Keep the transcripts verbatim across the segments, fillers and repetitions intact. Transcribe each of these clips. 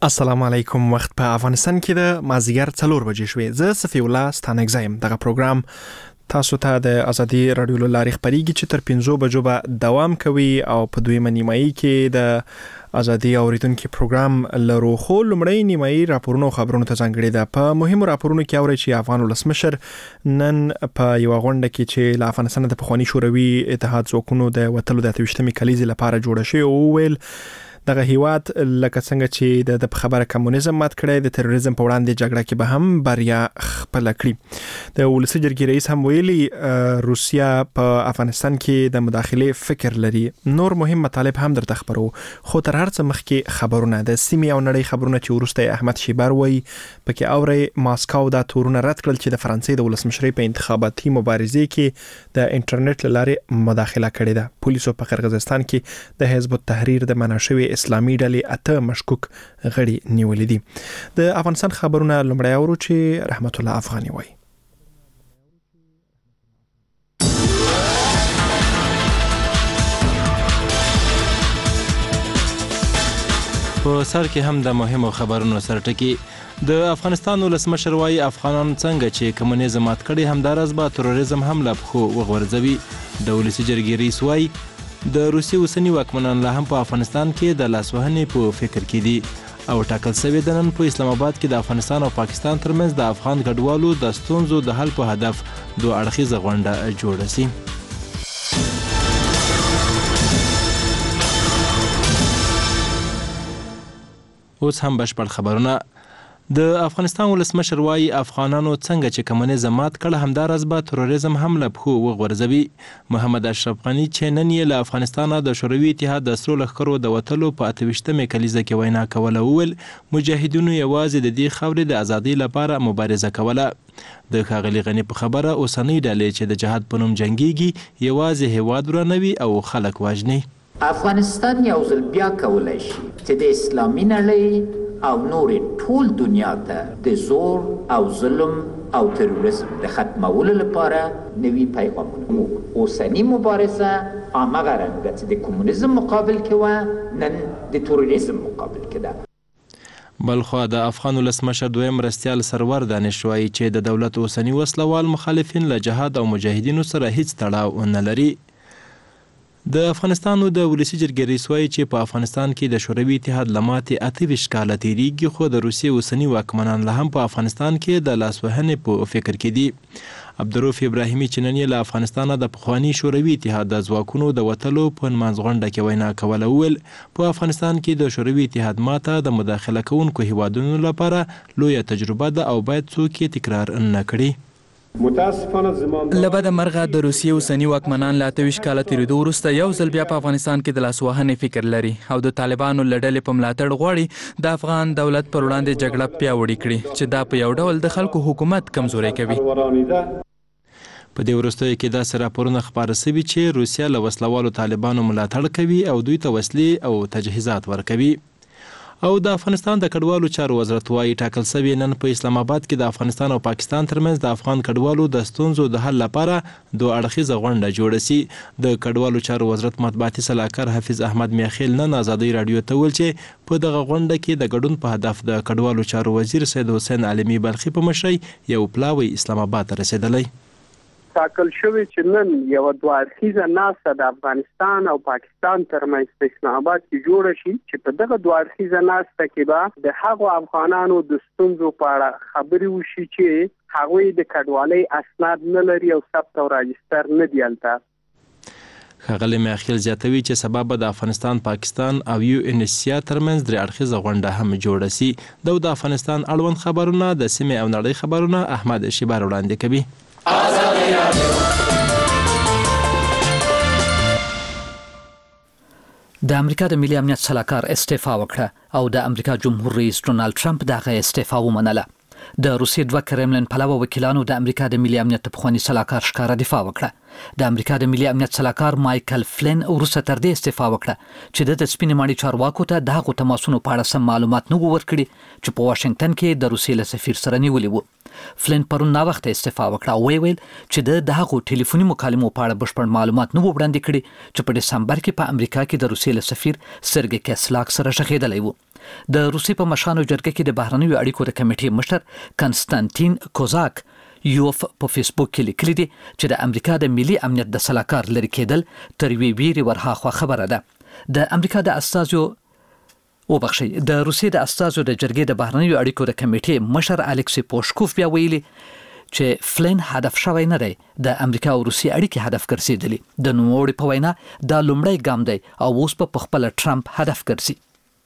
السلام علیکم. وخت په افغانستان کې د مازیګر څلور بجې شوې. زه صفی الله ستانک زایم. دغه پروګرام تاسو ته د ازادي رادیو له لارې خبريږي چې تر پنځو بجو به دوام کوي او په دویمه نیمایي کې د ازادي اوریدونکو پروګرام لرو. خو لمړی نیمایي راپورونو خبرونو ته ځانګړې ده. په مهمو راپورونو کې اوري چې افغان ولسمشر نن په یو غونډه کې چې له افغانستان د پخوانی شوروي اتحاد ځواکونو د وټلو د اتوشتمې کلیزې لپاره جوړ شوی او ویل دغه هیواد لکه څنګه چې د خبره کمونیزم مات کړی د تروریزم په وړاندې جګړه کې به هم بریا خپل کړي. د ولسی جرګې رئیس هم ویلي روسیا په افغانستان کې د مداخله فکر لري. نور مهم مطالب هم درته خبرو خو تر هر څه مخکې خبرونه د سیمې او نړۍ خبرونه چې ورسته احمد شیبر وای پکې اوري ماسکو دا تورونه رد کړل چې د فرانسې د ولسمشرۍ په انتخاباتي مبارزې کې د انټرنیټ لاره مداخله کړې ده. پولیسو په قرغیزستان کې د حزب التحریر د مناشوي اسلامي ډلې اته مشکوک غړي نیولې دي. د افغانستان خبرونه لمړی اورو چې رحمت الله افغاني وای. په سر کې هم د مهمو خبرونو سرټکی د افغانستان ولسمشر وايي افغانان څنګه چې کمونیزم مات کړي همدارس به تروریزم هم له پښو وغورځوي. د ولسی جرګې رئیس وايي د روسي اوسنی واکمنان لا هم په افغانستان کې د لاسوهنې په فکر کې دي او ټاکل شوی د نن په اسلام آباد کې د افغانستان او پاکستان ترمنځ د افغان ګډوالو د ستونزو د حل په هدف دوه اړخیزه غونډه جوړه شي. اوس هم بشپړ خبرونه. د افغانستان ولسمشر وايي افغانانو څنګه چې کمونیزم مات کړ همدارس به تروریزم هم له پښو وغورځوي. محمد اشرف غني چې نن یې له افغانستانه د شوروي اتحاد د سرو لښکرو د وتلو په اتهویشتمې کلیزه کې وینا کوله وویل مجاهدینو یوازې د دې خاورې د ازادۍ لپاره مبارزه کوله. د ښاغلي غني په خبره اوسنۍ ډلې چې د جهاد په نوم جنګیږي یوازې هیواد ورانوي او خلک وژني. افغانستان یو ځل بیا کولی شي چې د اسلامي نړۍ او نورې ټول دنیا ته د زور او ظلم او تروریزم د ختمولو لپاره نوي پیغامونه موږ اوسنی مبارزه هماغه رنګه چې د کمونیزم مقابل کې وه نن د تروریزم مقابل کې ده. بلخوا د افغان ولسمشر دویم مرستیال سرور دانش وایي چې د دولت اوسنی وسلوال مخالفین له جهاد او مجاهدینو سره هیڅ تړاو نه لري. د افغانستانو د ولسی جرګې رئیس وایي چې په افغانستان کې د شوروي اتحاد له ماتې اته ویشت کاله تېرېږي خو د روسیې اوسني واکمنان لا هم په افغانستان کې د لاسوهنې په فکر کې دي. عبدالرؤف ابراهیمي چې نن یې له افغانستانه د پخواني شوروي اتحاد د ځواکونو د وتلو په نمانځ غونډه کې وینا کوله وویل په افغانستان کې د شوروي اتحاد ماته د مداخله کوونکو هیوادونو لپاره لویه تجربه ده او باید څوک یې تکرار نه کړي. لبد مرغه د روسیې اوسني واکمنان له اته ویشت کاله تېرېدو وروسته یو ځل بیا په افغانستان کې د لاسوهنې فکر لري او د طالبانو له ډلې په ملاتړ غواړي د افغان دولت پر وړاندې جګړه پیاوړې کړي چې دا په یو ډول د خلکو حکومت کمزوری کوي. په دې وروستیو کې داسې راپورونه خپاره شوي چې روسیه له وسلوالو طالبانو ملاتړ کوي او دوی ته وسلې او تجهیزات ورکوي. او د افغانستان د کډوالو چارو وزارت وايي ټاکل شوی نن په اسلام آباد کې د افغانستان او پاکستان ترمنځ د افغان کډوالو د ستونزو د حل لپاره دوه اړخیزه غونډه جوړه شي. د کډوالو چارو وزارت مطبوعاتي سلاکار حافظ احمد میاخیل نن ازادي رادیو ته ویل چې په دغه غونډه کې د ګډون په هدف د کډوالو چارو وزیر سید حسین علمی بلخي په مشرۍ یو پلاوی اسلام آباد ته رسیدلی. ټاکل شوی چې نن یو دوه اړخیزه ناسته د افغانستان او پاکستان ترمنځ په اسلام آباد کې جوړه شي چې په دغه دوه اړخیزه ناسته کې به د هغو افغانانو د ستونزو په اړه خبرې وشي چې هغوی د کډوالۍ اسناد نه لري او ثبت او راجستر نه دي هلته. ښاغلی میاخیل زیاتوي چې سبا به د افغانستان پاکستان او یو ان ایس سی ترمنځ درې اړخیزه غونډه هم جوړه شي. د افغانستان اړوند خبرونه د سیمې او نړۍ خبرونه احمد شیبر وړاندې کوي. د امریکا د ملي امنیت سلاکار استعفا وکړه او د امریکا جمهور رئیس ډونالد ټرمپ دغه استعفا ومنله. د روسیې دوه کرملین پلوه وکیلانو د امریکا د ملي امنیت پخوانی سلاکار ښکاره دفاع وکړه. د امریکا د ملي امنیت سلاکار مایکل فلین وروسته تر دې استعفا وکړه چې د سپینې ماڼۍ چارواکو ته د هغو تماسونو په اړه سم معلومات نه وو ورکړي چې په واشنگټن کې د روسیې له سفیر سره نیولي وو. فلین پرون ناوخته استعفا وکړه او ویل چې د هغو ټلیفوني مکالمو په اړه بشپړ معلومات نه وو وړاندې کړي چې په دسمبر کې په امریکا کې د روسیې له سفیر سرګی کیسلاک سره ژغېدلی وو. د روسي په مشانو جرګه کې د بهرنیو اړیکو د کمیټې مشر کنستانتین کوزاک یوف په فیسبوک کې لیکلي دي چې د امریکا د ملي امنیت د سلاکار لري کېدل تر وی ویری ورهاخوا خبره ده. د امریکا د استازو وبخښي د روسي د استازو د جرګې د بهرنیو اړیکو د کمیټې مشر الکسی پوشکوف بیا ویلي چې فلین هدف شوی نه دی د امریکا او روسي اړیکې هدف ګرځېدلی. د نوموړي په وینا دا لومړی ګام دی او اوس په خپل ټرمپ هدف ګرځي.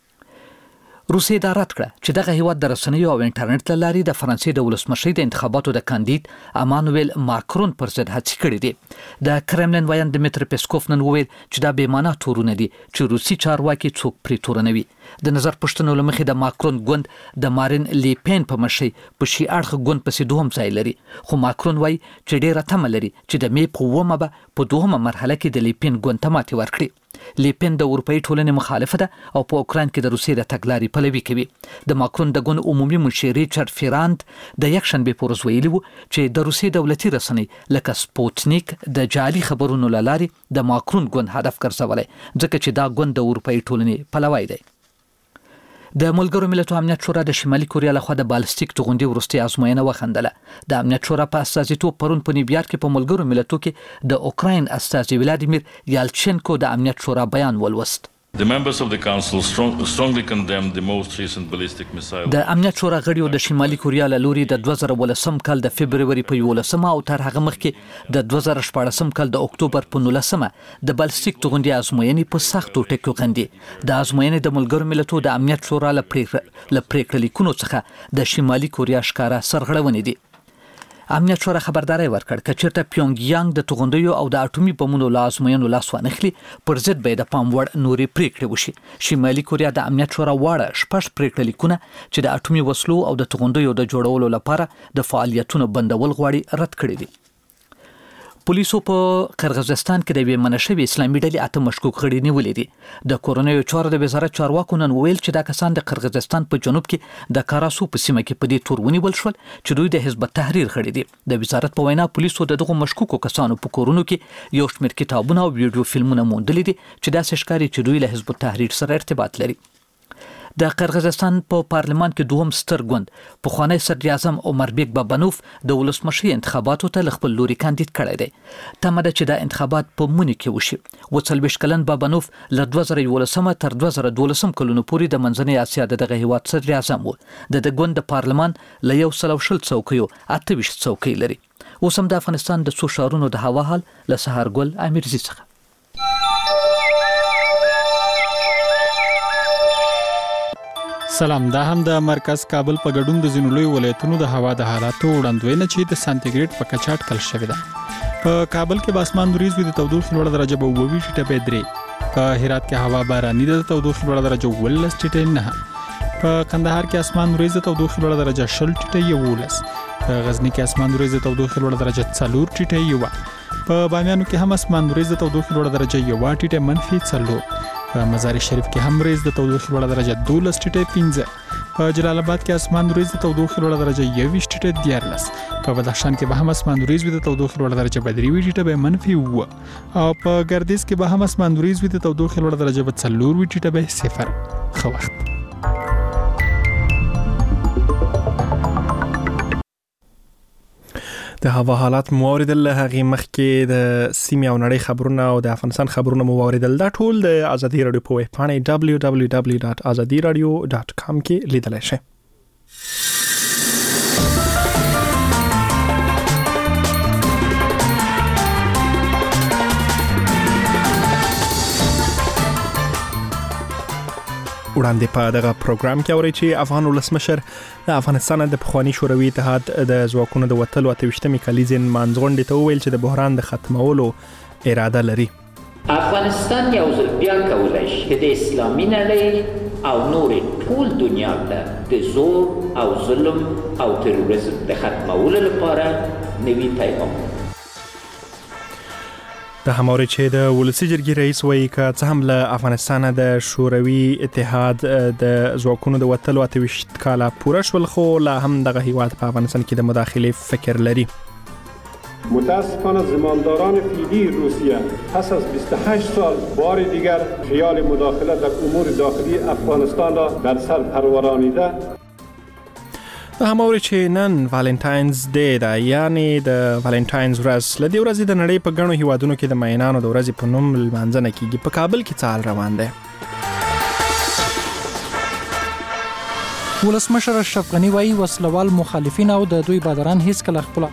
روسي دا رد کړه چې دغه هیواد د رسنیو او انټرنیټ له لارې د فرانسې د ولسمشرۍ د انتخاباتو د کاندید امانویل ماکرون پر ضد هڅې کړې دي. د کرملین ویان دمیتری پیسکوف نن وویل چې دا بې معنا تورونه دي چې روسي چارواکي څوک پرې تورنوي. د نظر پوښتنو له مخې د ماکرون ګوند د مارین لیپین په مشرۍ په شي اړخ ګوند پسې دوهم ځای لري، خو ماکرون وایي چې ډېره تمه لري چې د مې په اوومه به په دوهمه مرحله کې د لیپین ګوند ته ماتې ورکړي. لیپین د اروپאי ټولنې مخالفه ده او په اوکراین کې د روسیې د تګلارې پلوي کوي. د ماکرون د ګوند عمومي منشي ریچارډ فیراند د یکشنبه په ورځ ویلي وو چې د روسیې دولتي رسنۍ لکه سپوتنیک د جعلي خبرونو له لارې د ماکرون ګوند هدف ګرځولای، ځکه چې دا ګوند د اروپאי ټولنې پلوي دی. د ملګرو ملتونو امنیت شورا د شمالي کوریا لخوا د بالستیک توغندي وروستي ازموینه وخندله. د امنیت شورا په استازیتوب پرون په نیویارک کې په ملګرو ملتونو کې د اوکراین استازي ولادیمیر یالچنکو د امنیت شورا بیان ولوست. The members of the council strong, strongly condemned the most recent ballistic missile. د امنیت شورا غړیو د شمالي کوریا له لوري د دوه زره ولسم کال د فبرवरी په یولسمه او تر هغه مخکې د دوه زره شپاړسم کال د اکتوبر په نولسمه د بالستیک توغندي ازموینې په سختو ټکو خندي. د ازموینې د ملګرو ملتونو د امنیت شورا له پریکړې لیکونو څخه د شمالي کوریا ښکارا سرغړونې دي. امنیت شورا خبرداري ورکړ چې چیرته پیونګ یانګ د توغندیو او د اټومي بمونو لازمینو لاس وانخلي پر ضد به د پام وړ نوري پریکړې وشي. شمالي کوریا د امنیت شورا واړه شپږ پریکړې لیکونه چې د اټومي وسلو او د توغندیو د جوړولو لپاره د فعالیتونو بندول غواړي رد کړي دي. پولیسو په قرغیزستان کې د یوې منشوي اسلامي ډلې اته مشکوک غړي نیولي دي. د کورنیو چارو د وزارت چارواکو نن ویل چې دا کسان د قرغیزستان په جنوب کې د کاراسو په سیمه کې په دې تور ونیول شول چې دوی د حزب التحریر غړي دي. د وزارت په وینا پولیسو د دغو مشکوکو کسانو په کورونو کې یو شمېر کتابونه او ویډیو فلمونه موندلي دي چې داسې ښکاري چې دوی له حزب التحریر سره ارتباط لري. د قرغیزستان په پارلمان کې دوهم ستر ګوند پخوانی صدر اعظم عمربیک بابانوف د ولسمشرۍ انتخاباتو ته خپل لوري کاندید کړی دی. تمه ده چې د انتخابات په مونږ کې وشي. و څلوېښت کلن بابانوف له دوه زره یولسم تر دوه زره دولسم کلونو پورې د منځنۍ اسیا د دغه هیواد صدر اعظم و. د د ګوند د پارلمان له یو سل او شل څوکیو اته ویشت څوکۍ لري. اوس هم د افغانستان د څو ښارونو د هوا حال له سهارګل امیرزي څخه. سلام، دا هم د مرکز کابل په ګډون د ځینو لوی ولایتونو د هوا د حالاتو وړاندوینه چې د سانتیګریډ په کچه اټکل شوې ده. په کابل کې به اسمان وریځ وي، د تودوخې لوړه درجه به اووه ویشت ټپې درې. په هرات کې هوا باراني ده، د تودوخې لوړه درجه اوولس ټپې نه. په کندهار کې اسمان وریځ، د تودوخې لوړه درجه شل ټپې یولس. په غزنی کې اسمان وریځ، د تودوخې لوړه درجه څلور ټپې یو. په بامیانو کې هم اسمان وریځ، د تودوخې لوړه درجه یو ټپې منفي څلور. په مزار شریف کې هم وریځ، د تودوخې لوړه درجه دولس ټپې پنځه. په جلال آباد کې اسمان وریځ، د تودوخې لوړه درجه یوویشت ټپې دیارلس. په بدخشان کې به هم اسمان وریځ وي، د تودوخې لوړه درجه به درې ویشت ټپې منفي اووه. او په ګردیز کې به هم اسمان وریځ وي، د تودوخې لوړه درجه به څلور ویشت ټپې صفر. ښه وخت. د هوا حالات مو اوریدل، هغه مخکې د سیمې او نړۍ خبرونه او د افغانستان خبرونه مو اوریدل. دا ټول د ازادي رادیو په ویب پاڼه دبلیو دبلیو دبلیو ډاټ ازادي رادیو ډاټ کام کې لیدلای شئ. وړاندې په دغه پروګرام کې اوري چې افغان ولسمشر د افغانستان د پخوانی شوروي اتحاد د ځواکونو د وټلو اته ویشتمې کلیزې منځغونډې ته وویل چې د بحران د ختمولو اراده لري. افغانستان یو ځل بیا کولی شي چې د اسلامي نړۍ او نور ټول دنیا ته د زور او ظلم او تروریزم د ختمولو لپاره نوي پیغام. د هماوري چې د ولسی جرګې رئیس وایي که څه هم له افغانستان د شوروي اتحاد د ځواکونو د وټلو اته ویشت کاله پوره شول، خو لا هم دغه هیواد په افغانستان کې د مداخلې فکر لري. متاسفانه زمانداران فعلی روسیه پس از بیست و هشت سال بار دیگر خیال مداخله در امور داخلی افغانستان را در سر پرورانیده. د هماوري چې نن والنټاینز ډے ده، یعنی د والنټاینز ورځ. لدې ورځې د نړۍ په ګڼو هیوادونو کې د مینانو د ورځې په نوم لمانځنه کیږي. په کابل کې څه حال روان دی؟ ولسمشر اشرف غني وايي وسلوال مخالفین او د دوی بادران هیڅ کله خپل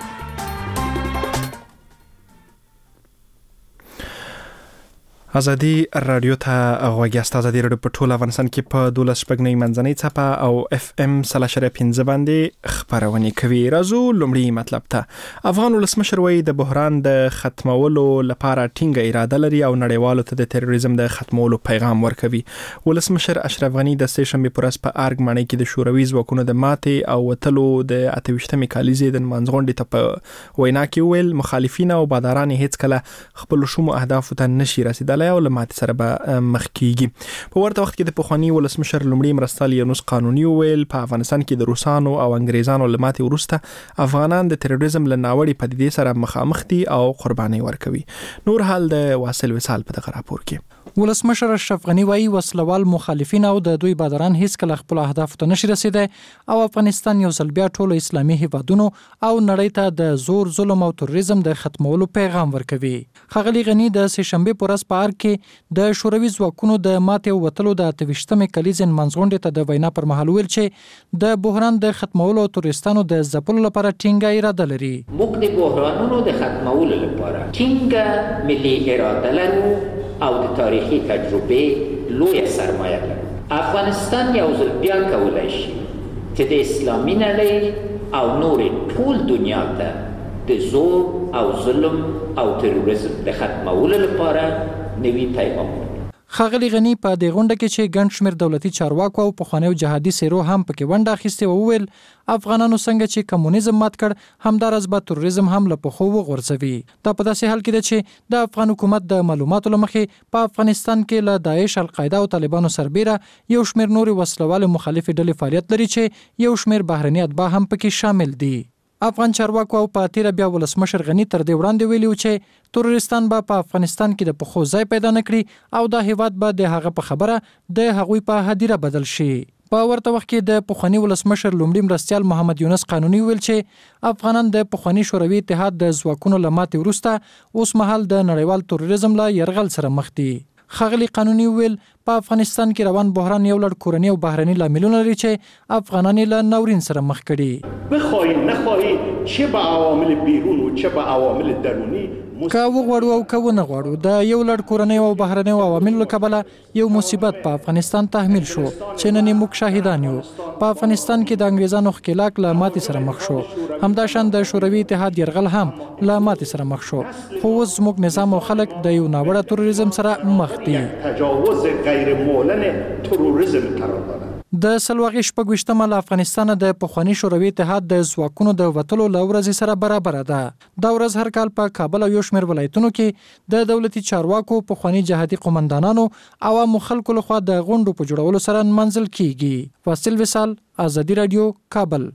ازادي رادیو ته غوږی است. ازادي رادیو په ټول افغانستان کې په دولس شپږنۍ منځنۍ څپه او اف ام سل اشاریه پنځه باندې خبرونه کوي. راځو لومړی مطلب ته. افغان ولسمشر وایي د بحران د ختمولو لپاره ټینګه اراده لري او نړیوالو ته د تروریزم د ختمولو پیغام ورکوي. ولسمشر اشرف غني د سه شنبه پر ورځ په ارګ ماڼۍ کې د شوروي ځواکونو د ماتې او وتلو د اته ویشتمې کالیزې د منځغونډې ته په وینا کې ویل مخالفین او باداران هیڅ کله خپل شومو اهداف ته نشي رسیدلی او لمات سره به مخ کیږي. په ورته وخت کې د پخوانی ولسمشر لومړي مرستیال یونس قانوني ویل په افغانستان کې د روسانو او انګریزانو لمات ورسته افغانان د تروریزم له ناوړي پدیدې سره مخامخ دي او قرباني ورکوي. نور حال د واصل وصال په دغه راپور کې. ولسمشر اشرف غني وايي وسلوال مخالفین او د دوی بادران هیڅ کله خپل اهداف ته نشي رسیدای او افغانستان یو ځل بیا ټولو اسلامي هیوادونو او نړۍ ته د زور ظلم او تروریزم د ختمولو پیغام ورکوي. ښاغلي غني د سه شنبه پر ورځ په ارګ کې د شوروي ځواکونو د ماتې او وتلو د اته ویشتمې کلیزې منځغونډې ته د وینا پر مهال ویل چې د بحران د ختمولو او تروریستانو د ځپلو لپاره ټینګه اراده لري. موږ د بحرانونو د ختمولو لپاره ټینګه ملي اراده لرو او د تاریخي تجربه لوی سرمایه لري. افغانستان یو ځل بیا کولای شي چې د اسلامي نړۍ او نور ټول دنیا ته د زور او ظلم او تروریزم د ختمولو لپاره نوي پیغام. ښاغلي غني په دې غونډه کې چې ګڼ شمېر دولتي چارواکو او پخوانیو جهادي څېرو هم پکې ونډه اخیستې وه وویل افغانانو څنګه چې کمونیزم مات کړ همداراز به تروریزم هم له پښو وغورځوي. دا په داسې حال کې ده چې د افغان حکومت د معلوماتو له مخې په افغانستان کې له داعش، القاعده او طالبانو سربیره یو شمېر نورې وسلوالې مخالفې ډلې فعالیت لري چې یو شمېر بهرني اتباع هم پکې شامل دي. افغان چارواکو او په تیره بیا ولسمشر غني تر دې وړاندې ویلي و چې تروریستان به په افغانستان کې د پښو ځای پیدا نه کړي او دا هیواد به د هغه په خبره د هغوی په هدیره بدل شي. په ورته وخت کې د پخوانی ولسمشر لومړي مرستیال محمد یونس قانوني ویل چې افغانان د پخوانی شوروي اتحاد د ځواکونو له ماتې وروسته اوس مهال د نړیوال تروریزم له یرغل سره مخ دي. ښاغلي قانوني ویل په افغانستان کې روان بحران یو لړ کورني او بهرني لاملونه لري چې افغانان له ناورین سره مخ کړي. بخواهیم نخواهیم چه به عوامل بیرون و چه به عوامل درونی که وغواړو او که ونه غواړو د یو لړ کورنۍ او بهرنیو عواملو له کبله یو مصیبت په افغانستان تحمیل شو چې نن موږ شاهدان یو. په افغانستان کې د انګریزانو ښکېلاک له ماتې سره مخ شو، همداشان د شوروي اتحاد یرغل هم له ماتې سره مخ شو، خو اوس زموږ نظام او خلک د یو ناوړه تروریزم سره مخ دي. تجاوز غیر معلن تروریزم قرار دادن. د سلواغې شپږ ویشتمه له افغانستانه د پخواني شوروي اتحاد د ځواکونو د وتلو له ورځې سره برابره ده. دا ورځ هر کال په کابل او یو شمېر ولایتونو کې د دولتي چارواکو، پخواني جهادي قومندانانو او عامو خلکو لخوا د غونډو په جوړولو سره نمانځل کیږي. واصل وصال، ازادي رادیو، کابل.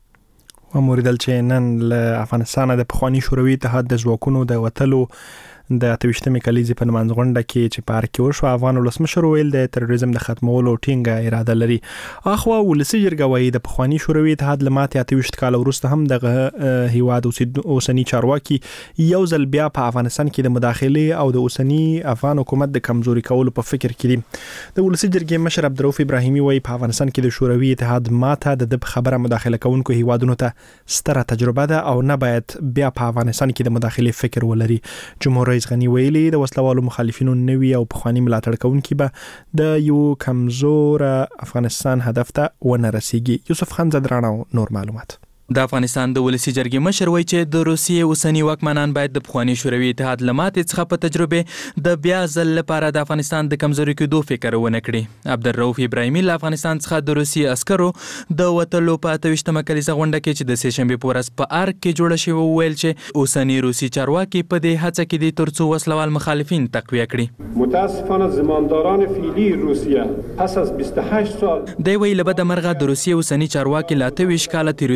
وموریدل چې نن له افغانستانه د پخواني شوروي اتحاد د ځواکونو د وتلو د اته ویشتمې کلیزې په منځغونډه کې چې په ارګ کې وشوه، افغان ولسمشر ویل د تروریزم د ختمولو ټینګه اراده لري. اخوا ولسي جرګه وایي د پخواني شوروي اتحاد له ماتې اته ویشت کاله وروسته هم دغه هیواد اوسني چارواکي یو ځل بیا په افغانستان کې د مداخلې او د اوسني افغان حکومت د کمزوري کولو په فکر کې دي. د ولسي جرګې مشر عبدالرؤف ابراهیمي وایي په افغانستان کې د شوروي اتحاد ماته د د خبره مداخله کوونکو هیوادونو ته ستره تجربه ده او نه باید بیا په افغانستان کې د مداخلې فکر ولري. جمهور رئیس غني ویلي د وسلوالو مخالفینو نوي او پخواني ملاتړ کوونکي به د یو کمزور افغانستان هدف ته ونه رسیږي. یوسف خان زدرانو نور معلومات. د افغانستان د ولسی جرګې مشر وایي چې د روسیې اوسنی واکمنان باید د پخواني شوروي اتحاد له ماتې څخه په تجربه د بیا ځل لپاره د افغانستان د کمزوري کېدو فکر ونه کړي. عبدالرؤف ابراهیمي له افغانستان څخه د روسیې عسکرو د وتلو په اته ویشتمه کلیزه غونډه کې چې د سه شنبې په ورځ په ارګ کې جوړه شوې وویل چې اوسني روسي چارواکي په دې هڅه کې دي ترڅو وسلوال مخالفین تقویه کړي. متاسفانه زمانداران فعلی روسیه پس از بیست و هشت سال دی ویل به د مرغه د روسیې اوسني چارواکي له اته ویشت کاله تیریدو وروسته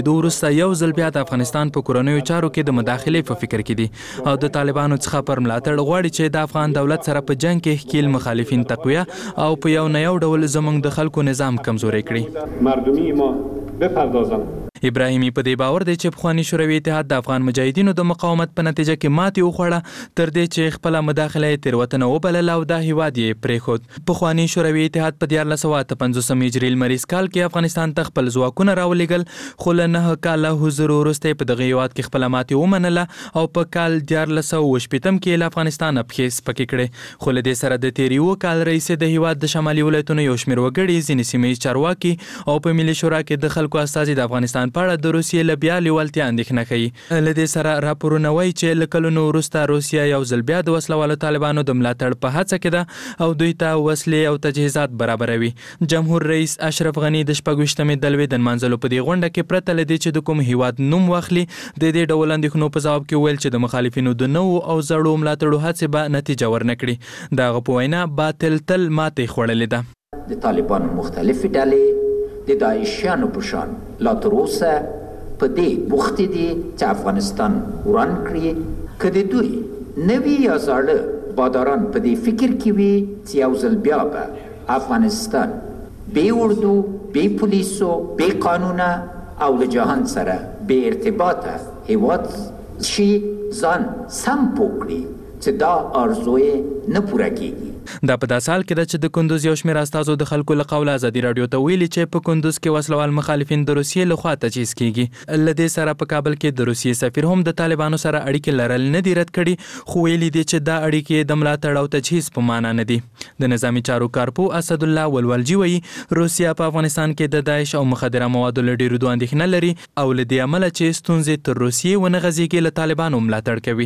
وروسته یو ځل بیا د افغانستان په کورنیو چارو کې د مداخلې په فکر کې دي او د طالبانو څخه پر ملاتړ غواړي چې د افغان دولت سره په جنگ کې ښکیل مخالفین تقویه او په یو نه یو ډول زموږ د خلکو نظام کمزوری کړي. مردمی ما بپردازند. ابراهیمی په دې باور دی چې پخوانی شوروي اتحاد د افغان مجاهدینو د مقاومت په نتیجه کې ماتې وخوړه تر دې چې خپل مداخله یې تېروتنه وبلله او دا هیواد یې پرېښود. پخوانی شوروي اتحاد په دیارلس سوه اته پنځوسم هجري لمریز کال کې افغانستان ته خپل ځواکونه راولېږل خو له نهه کاله حضور وروسته په دغه هیواد کې خپله ماتې ومنله او په کال دیارلس سوه اووه شپېتم کې له افغانستانه پښې سپکې کړې. خو له دې سره د تېر یوه کال راهیسې د هیواد د شمالي ولایتونو یو شمېر وګړي ځینې سیمه ییز چارواکي او په ملي شورا کې د خلکو استازي د افغانستان په اړه د روسیې له بیا لیوالتیا اندېښنه کوي. له دې سره راپورونه وایي چې له کلونو وروسته روسیه یو ځل بیا د وسلوالو طالبانو د ملاتړ په هڅه کې ده او دوی ته وسلې او تجهیزات برابروي. جمهور رئیس اشرف غني د شپږویشتمې د لوی د نمانځلو په دې غونډه کې پرته له دې چې د کوم هیواد نوم واخلي د دې ډول اندېښنو په ځواب کې ویل چې د مخالفینو د نوو او زړو ملاتړو هڅې به نتیجه ورنه کړي. د هغه په وینا باطل تل ماتې خوړلې ده. د طالبانو مختلفې ډلې د داعشیانو په شان لا تر اوسه په دې بوختې دي چې افغانستان وران کړي. که د دوی نوي یا زاړه باداران په دې فکر کې وي چې یو ځل بیا به افغانستان بې اردو، بې پولیسو، بې قانونه او له جهان سره بې ارتباطه هیواد شي، ځان سم پوه کړي چې دا آرزو یې نه پوره کېږي. دا په داسې حال کې ده چې د کندوز یو شمېر استازو د خلکو له قوله ازادي راډیو ته ویلي چې په کندوز کې وسلوال مخالفین د روسیې لخوا تجهیز کېږي. له دې سره په کابل کې د روسیې سفیر هم د طالبانو سره اړیکې لرل نه دي رد کړي خو ویلي دي چې دا اړیکې د ملاتړ او تجهیز په معنا نه دي. د نظامي چارو کارپو اسدالله ولولجي وایي روسیه په افغانستان کې د داعش او مخدره موادو له ډېرېدو اندېښنه لري او له دې امله چې ستونزې تر روسیې ونه غځېږي له طالبانو ملاتړ کوي.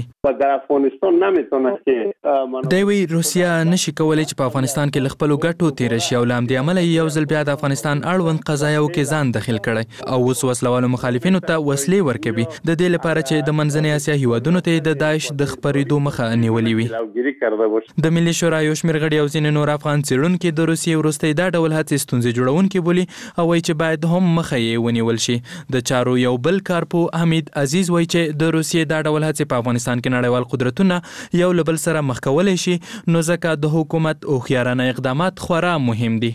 دی وایي روسیه نشي کولی چې په افغانستان کې له خپلو ګټو تېره شي او له همدې امله یو ځل بیا د افغانستان اړوند قضایاو کې ځان دخیل کړی او اوس وسلوالو مخالفینو ته وسلې ورکوي د دې لپاره چې د منځنۍ اسیا هیوادونو ته د داعش د خپرېدو مخه نیولې وي. د ملي شورا یو شمېر غړي او ځینې نور افغان څېړونکي د روسیې وروستی دا ډول هڅې ستونزې جوړونکي بولي او وایي چې باید هم مخه یې ونیول شي. د چارو یو بل کارپو حمید عزیز وایي چې د روسیې دا ډول هڅې په افغانستان کې نړیوال قدرتونه یو له بل سره مخ کولی شي نو ځکه د حکومت هوښیارانه اقدامات خورا مهم دي.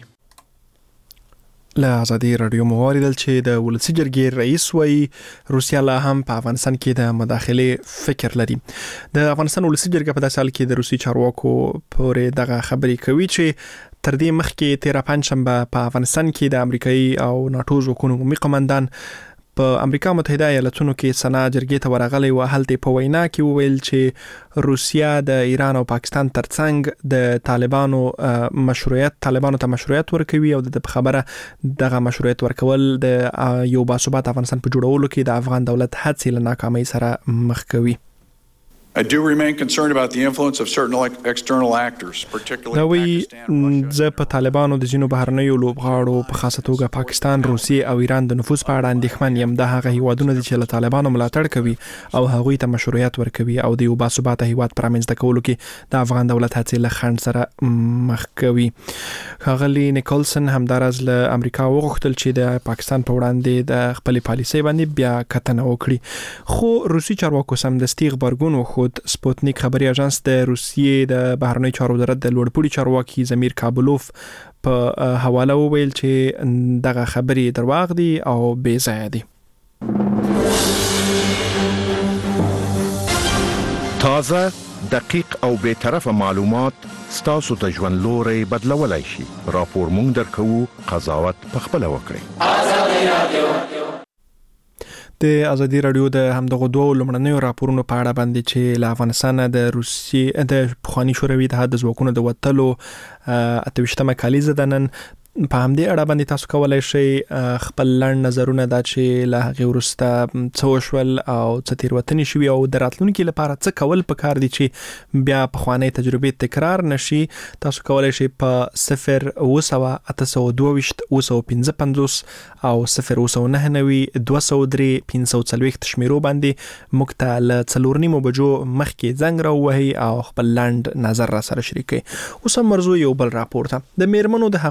له ازادي راډیو مو واوریدل چې د ولسي جرګې رئیس وایي روسیه لا هم په افغانستان کې د مداخلې فکر لري. د افغانستان ولسي جرګه په داسې حال کې د روسي چارواکو پورې دغه خبرې کوي چې تر دې مخکې تېره پنجشنبه په افغانستان کې د امریکایي او ناټو ځواکونو عمومي قماندان په امریکا متحده ایالاتونو کې سنا جرګې ته ورغلی و. هلته په وینا کې وویل چې روسیه د ایران او پاکستان ترڅنګ د طالبانو مشروعیت طالبانو ته مشروعیت ورکوي او د خبره دغه مشروعیت ورکول د یو باثبات افغانستان په جوړولو کې د افغان دولت هڅې له ناکامۍ سره مخ کوي. I do remain concerned about the influence of certain external actors, particularly Pakistan, زه په طالبانو د ځینو بهرنیو لوبغاړو په خاصه توګه پاکستان، روسیې او ایران د نفوذ په اړه اندېښمن یم. دا هغه هیوادونه دي چې له طالبانو ملاتړ کوي او هغوی ته مشروعیت ورکوي او د یو باثباته هیواد پر رامنځته کولو کې د افغان دولت هڅې له خنډ سره مخ کوي. ښاغلي نیکولسن همداراز له امریکا وغوښتل چې د پاکستان په وړاندې د خپلې پالیسۍ باندې بیا کتنه وکړي خو روسي چارواکو سمدستي غبرګون وښود. سپوتنیک خبري اژانس د روسیې د بهرنیو چارو وزارت د لوړپوړي چارواکي زمیر کابلوف په حواله وویل چې دغه خبري درواغ دي او بې ځایه دي. تازه، دقیق او بې طرفه معلومات ستاسو ته ژوند لوري بدلولای شي. راپور مونږ درکوو، قضاوت په خپله وکړئ. ازادي رادیو د ازادي راډیو د همدغه دوه لومړنیو راپورونو په اړه باندې چې له افغانستان د روسیې د پخوانی شوروي اتحاد د ځواکونو د وتلو اته ویشتمه کالیزه ده نن په همدې اړه باندې تاسو کولای شئ خپل لنډ نظرونه دا چې له هغې وروسته څه وشول او څه تېروتنې شوي او د راتلونکي لپاره څه کول پکار دي چې بیا پخوانۍ تجربې تکرار نشي. تاسو کولای شئ په صفر اوه سوه اته سوه دوه ویشت اوه سوه پنځه پنځوس او صفر اوه سوه نهه نوي دوه سوه درې پنځه سوه څلوېښت شمیرو باندې موږ ته له څلور نیمو بجو مخکې زنګ راووهئ او خپل لنډ نظر را سره شریک کړئ. اوس هم مرځو یو بل راپور ته. د میرمنو د حقونو یو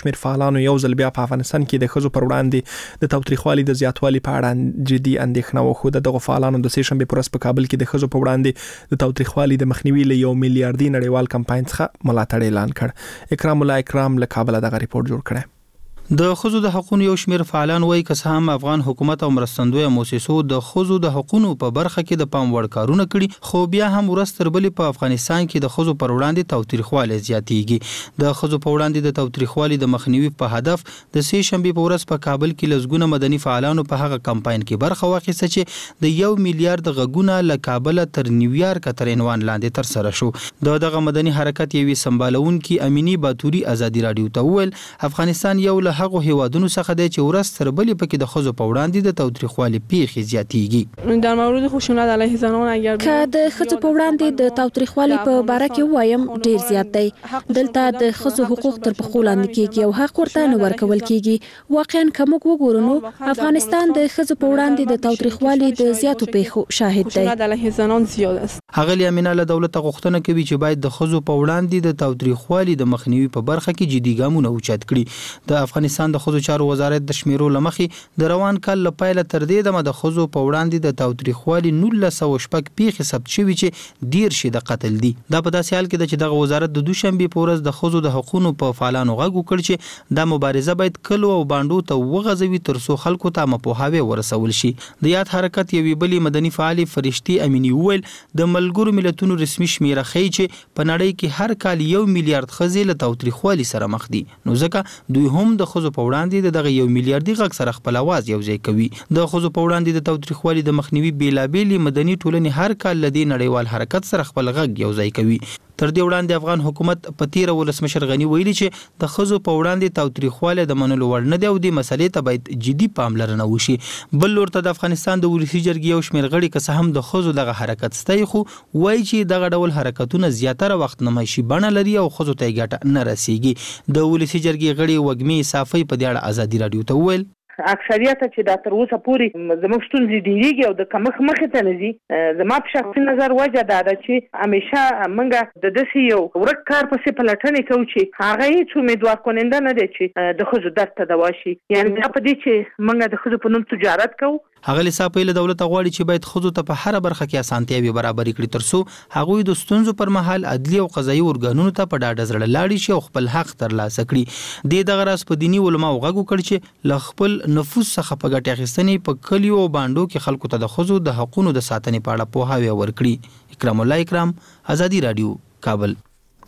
شمېر فعالانو یو ځل بیا په افغانستان کې د ښځو پر وړاندې د تاوتریخوالي د زیاتوالي په اړه جدي اندېښنه وښوده. دغه فعالانو د سې شنبې په ورځ په کابل کې د ښځو په وړاندې د تاوتریخوالي د مخنیوي له یو میلیارډي نړیوال کمپاین څخه ملاتړ اعلان کړ. اکرام الله اکرام له کابل دغه ریپورت جوړ کړی. د ښځو د حقوقو یو شمېر فعالان وایي که څه هم افغان حکومت او مرستندویه مؤسسو د ښځو د حقوقو په برخه کې د پام وړ کارونه کړي، خو بیا هم ورځ تر بلې په افغانستان کې د ښځو پر وړاندې تاوتریخوالی زیاتېږي. د ښځو په وړاندې د تاوتریخوالي د مخنیوي په هدف د سې شنبې په ورځ په کابل کې لسګونه مدني فعالانو په هغه کمپاین کې برخه واخیسته چې د یو میلیارډ غږونه له کابله تر نیویارک تر عنوان لاندې ترسره شو. د دغه مدني حرکت یوې سمبالونکي امینی باتوري ازادي رادیو ته وویل افغانستان یو له هغو هیوادونو څخه دی چې ورځ تر بلې پکې د ښځو په وړاندې د تاوتریخوالي پیښې زیاتېږي. در مورد خشونت علیه زنان اگر که د ښځو په وړاندې د تاوتریخوالي په باره کې ووایم ډیر زیات دی. دلته د ښځو حقوق تر پښو لاندې کیږي او حق ورته نه ورکول کیږي. واقعا که موږ وګورو نو افغانستان د ښځو په وړاندې د تاوتریخوالي د زیاتو پیښو شاهد دی. خشونت علیه زنان زیات است. اغلی امینه له دولت غوښتنه کوي چې باید د ښځو په وړاندې د تاوتریخوالي د مخنیوي په برخه کې جدي ګامونه اوچت کړي. د افغانستان د ښځو چارو وزارت د شمیرو لمخې د روان کال له پیله تر دې دمه د ښځو په وړاندې د تاوتریخوالي نولس سوه شپږ پیښې ثبت شوي چې ډېر شي د قتل دي. دا په داسې حال کې ده چې دغه وزارت د دوشنبې په ورځ د ښځو د حقوقو په فعالانو غږ وکړ چې دا مبارزه باید کلو او بانډو ته وغځوي تر څو خلکو ته مپوهاوی ورسول شي. د یاد حرکت یوې بلې مدني فعالې فرشتي امینی وویل د ملګرو ملتونو رسمي شمیره ښیي چې په نړۍ کې هر کال یو میلیارډ ښځې له تاوتریخوالي سره مخ دي، نو ځکه دوی هم د ښځو په وړاندې د دغه یو میلیارډي غږ سره خپل اواز یوځای کوي. د ښځو په وړاندې د تاوتریخوالي د مخنیوي بیلابېلې مدني ټولنې هر کال له دې نړیوال حرکت سره خپل غږ یوځای کوي. تر دې وړاندې افغان حکومت په تیره ولسمشر غني ویلي چې د ښځو په وړاندې تاوتریخوالی د منلو وړ نه دی او دې مسلې ته باید جدي پاملرنه وشي. بل لور ته د افغانستان د ولسي جرګې یو شمېر غړي که څه هم د ښځو دغه حرکت ستایي، خو وایي چې دغه ډول حرکتونه زیاتره وخت نمایشي بڼه لري او ښځو ته یې ګټه نه رسیږي. د ولسي جرګې غړي وږمې صافۍ په دې اړه ازادي رادیو ته وویل اکثریت چې دا تر اوسه پورې زموږ ستونزې ډېرېږي او د کمښت مخې ته نه ځي. زما په شخصي نظر وجه دا ده چې همیشه موږ د داسې یو ورک کار پسې پلټنې کوو چې هغه هېڅ امیدوار کننده نه دی چې د ښځو درد ته دوا شي. یعنې دا په دې چې موږ د ښځو په نوم تجارت کوو. هغه صافۍ له دولته غواړي چې باید ښځو ته په هره برخه کې اسانتیاوې برابرې کړي تر څو هغوی د ستونزو پر مهال عدلي او قضایي ارګانونو ته په ډاډه زړه لاړې شي او خپل حق ترلاسه کړي. دې دغه راز په دیني علماو غږ وکړ چې له خپل نفوس څخه په ګټې اخیستنې په کلیو او بانډو کې خلکو ته د ښځو د حقونو د ساتنې په اړه پوهاوی ورکړي. اکرام الله اکرام، ازادي رادیو، کابل.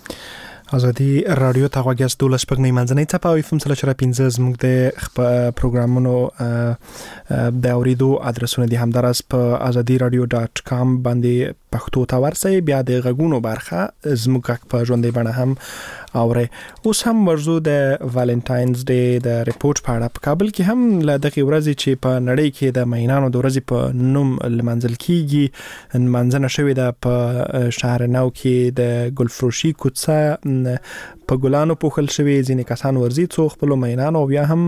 ازادي رادیو ته غوږ یاست. دولس شپږ نیمه منځنۍ څپه او اف ام سل شره پنځه زموږ د خپل پروګرامونو د اوریدو ادرسونه دي. همدارس په ازادي رادیو ډاټ کام باندې پښتو ته ورسئ. بیا د غږونو برخه زموږ په ژوندۍ بڼه هم اورئ. اوس هم ورزو د والنټاینز ډے د ریپورت په اړه. په کابل کې هم له دغې ورځې چې په نړۍ کې د مینانو د ورځې په نوم لمانځل کیږي نمانځنه شوې ده په شهر نو کې د ګلفروشي کوڅه په ګلانو پوښل شوی. ځینې کسان ورځي څو خپل مینانو بیا هم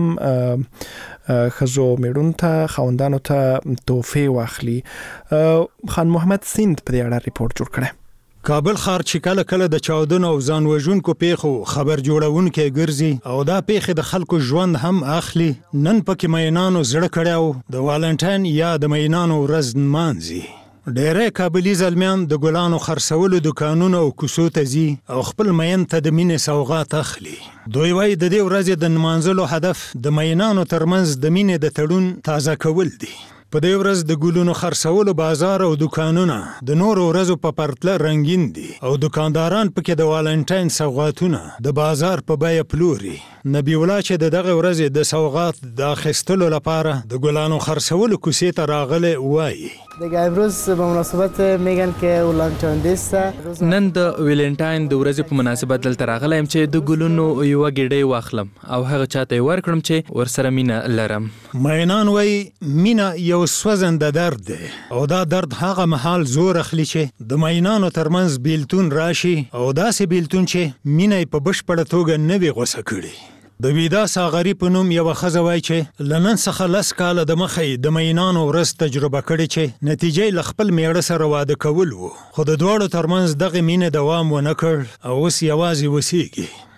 خزو میړونو ته خوندانو ته تحفې واخلي. خان محمد سیند په دې اړه ریپورت جوړ کړی. کابل ښار چې کله کله د چاودنو او ځان وژونکو پیښو خبر جوړونکی ګرځي او دا پیښې د خلکو ژوند هم اخلي، نن پکې مینانو زړه کړی د والنټاین یا د مینانو ورځ نمانځي. ډیری کابلي زلمیان د ګلانو خرڅولو دکانونو او کوڅو ته ځي او خپل مین ته د مینې سوغات اخلي. دوی وایي د دې ورځې د نمانځلو هدف د مینانو ترمنځ د مینې د تړون تازه کول دي. په دې ورځ د ګلونو خرڅولو بازار او دکانونه د نورو ورځو په پرتله رنګین دي او دکانداران پکې د والنټاین سوغاتونه د بازار په بیه پلوري. نبی الله چې د دغه ورځې د سوغات د اخیستلو لپاره د ګلانو خرڅولو کوڅې ته راغلی وایي دیگه امروز به مناسبت میگن که ولنټاین دیسته. نن د ویلنټاین د ورځې په مناسبت دلته راغلم چې د ګلونو یو ګډۍ واخلم او هغه چاته ورکړم چې ورسره مینه لرم. مینان وایي مینه یو سوځنده درد دی او دا درد هغه مهال زور اخلي چې د مینانو ترمنځ بیلتون راشي او داسې بیلتون چې مینه په بشپړه توګه نه وي غوسه کړي. د ویدا ساغری په نوم یو ښځه وایي چې لنن څخه لس کاله د مخې د مینانو ورځ تجربه کړې چې نتیجې له خپل میړه سره واده کول وو، خو د دواړو ترمنځ دغه مینه دوام ونه کړ او اوس یوازې وسیږي.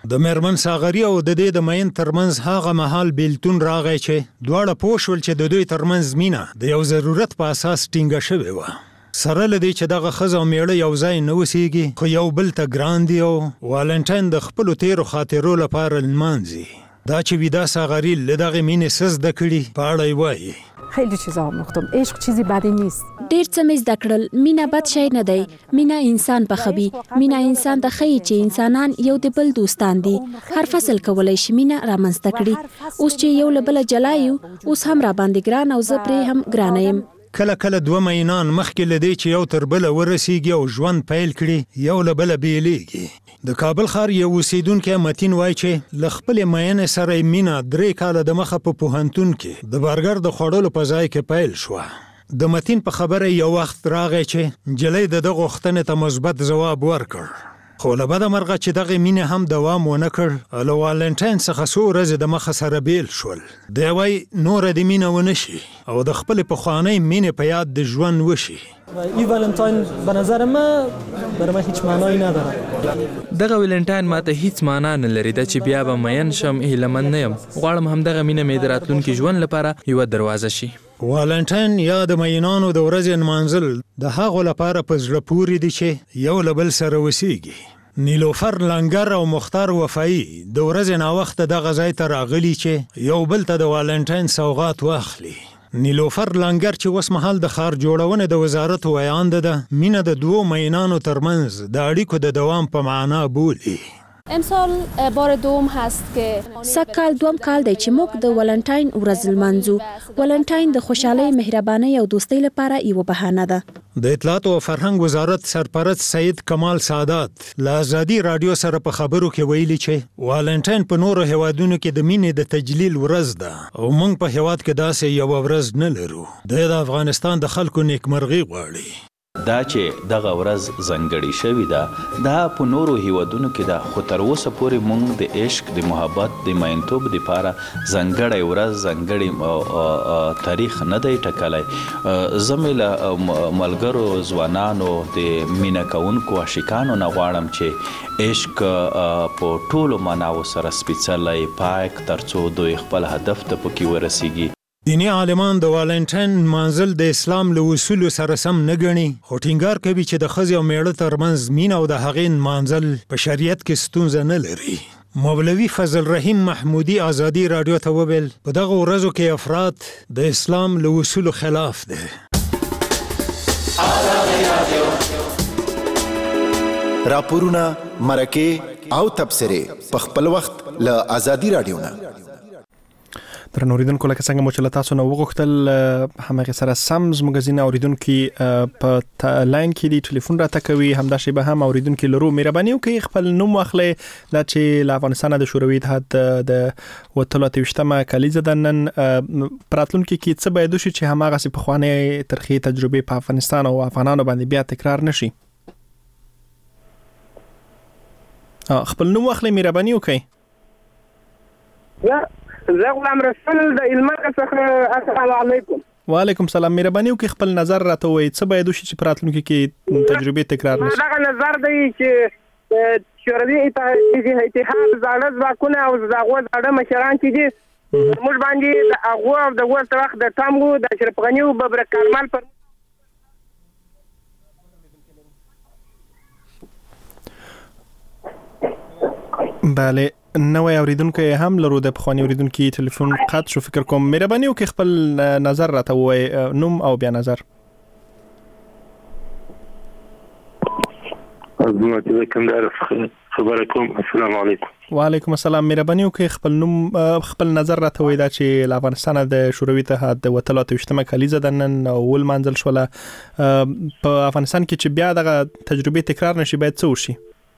د میرمن ساغری او د دې د مین ترمنځ هغه مهال بیلتون راغی چې دواړه پوه شول چې د دوی ترمنځ مینه د یو ضرورت په اساس ټینګه شوې وه. سره له دې چې دغه ښځه او میړه یو ځای نه اوسېږي خو یو بل ته ګران دي او والنټاین د خپلو تیرو خاطرو لپاره لمانځي. دا چې ویدا ساغری له دغې مینې څه زده کړي په اړه یې وایي. خیلی چیزا آموختم. عشق چیزی بدی نیست. ډیر څه مې زده کړل. مینا بد شی نه دی. مینا انسان پخوي. مینا انسان ته ښیي چې انسانان یو د بل دوستان دي. هر فصل کولای شي مینا رامنځته کړي. اوس چې یو له بله جلا یو، اوس هم را باندې ګران او زه پرې هم ګرانه یم. کله کله دوه مینان مخکې له دې چې یو تر بله ورسیږي او ژوند پیل کړي یو له بله بیلیږي. د کابل ښار یو اوسیدونکی متین وایي چې له خپلې مینې سره یې مینه درې کاله د مخه په پوهنتون کې د برګر د خوړلو په ځای کې پیل شوه. د متین په خبره یو وخت راغی چې نجلۍ د ده غوښتنې ته مثبت ځواب ورکړ. خو له بده مرغه چې دغه مینې هم دوام ونه کړ، له والنټاین څخه څو ورځې د مخه سره بیل شول. دی وایي نوره د مینه ونه شي او د خپلې پخوانۍ مینې په یاد د ژوند وشي. این ولنتاین به نظر من برای من هیچ معنایی نداره. دغه ولنتاین ماته هیڅ معنا نه لري د چې بیا به مین شم هیلمن نه یم. غواړم همدغه مینه مې د راتلونکي ژوند لپاره یوه دروازه شي. والنټاین یا د مینانو د ورځې نمانځل د هغو لپاره په زړه پورې دي چې یو له بل سره اوسیږي. نیلوفر لنګر او مختار وفایی د ورځې ناوخته دغه ځای ته راغلي چې یو بل ته د والنټاین سوغات واخلي. نیلوفر لنګر چې اوس مهال د ښار جوړونې د وزارت ویانده ده، مینه د دوو مینانو ترمنځ د اړیکو د دوام په معنا بولي. امسال بار دوم هست که سکال دوم کال دی چې موږ د ولنټاین ورځ لمانځو. ولنټاین د خوشحالۍ، مهربانۍ او دوستۍ لپاره یوه بهانه ده. د اطلاعات او فرهنګ وزارت سرپرست سید کمال سادات له ازادي رادیو سره په خبرو کې ویلي چې والنټاین په نورو هیوادونو کې د مینې د تجلیل ورځ ده او موږ په هیواد کې داسې یوه ورځ نه لرو. د افغانستان د خلکو نیکمرغي غواړي. دا چې دغه ورځ ځانګړې شوې ده دا په نورو هیوادونو کې ده، خو تر اوسه پورې موږ د عشق، د محبت، د مینتوب دپاره ځانګړی ورځ، ځانګړی تاریخ نه دی ټاکلی. زه مې له ملګرو ځوانانو د مینه کوونکو عاشقانو نه غواړم چې عشق په ټولو معناو سره سپېڅلی، پاک، تر څو دوی خپل هدف ته پکې ورسیږي. دیني عالمان د والنټاین منزل د اسلام له اصولو سره سم نه ګڼي، خو ټینګار کوي چې د ښځې او میړه ترمنځ مینه او د هغې منزل په شریعت کې ستونزه نه لري. مولوي فضل رحیم محمودي ازادي رادیو ته وویل په دغه ورځو کې افراد د اسلام له اصولو خلاف دي. راپورونه، مرکې او تبصرې په خپل وخت له ازادي رادیو نه. در اوریدونکو لکه څنګه مو چې له تاسو نه وغوښتل همغې سره سم زموږ ځینې اوریدونکي په لاین کې دي، ټلیفون راته کوي. همدا شیبه هم اوریدونکي لرو. مهرباني وکړئ خپل نوم واخلئ. دا چې له افغانستانه د شوروي اتحاد د وتلو اته ویشتمه کلیزه ده. نن په راتلونکي کې څه باید وشي چې هماغسې پخوانۍ ترخې تجربې په افغانستان او افغانانو باندې بیا تکرار نشي؟ خپل نوم واخلئ، مهرباني وکړئ. زه غلام رسول د علمه څخه. السلام علیکم. وعلیکم سلام. مهرباني وکړئ خپل نظر راته ووایئ څه باید وشي چې په راتلونکي کې تجربې تکرار نشي؟ دغه نظر دی چې شوروي اتحاد زاړه ځواکونه او د هغو زاړه مشران چې دي موږ باندې د هغو او د اوس وخت د ټامګو د اشرف غني او ببرک کارمل پر بله نوې اوریدونکو هم لرو. د پخوانی اوریدونکو ټلیفون قطع شو. فکر کوم مهرباني وکړئ خپل نظر راته ووایئ، نوم او بیا نظر. زه کندهار خبره کوم. السلام علیکم. وعلیکم السلام. مهرباني وکړئ خپل نوم خپل نظر راته ووایئ. دا چې له افغانستانه د شوروي اتحاد د وتلو اته ویشتمه کلیزه ده نن ولمانځل شوله. په افغانستان کې چې بیا دغه تجربې تکرار نشي باید څه وشي؟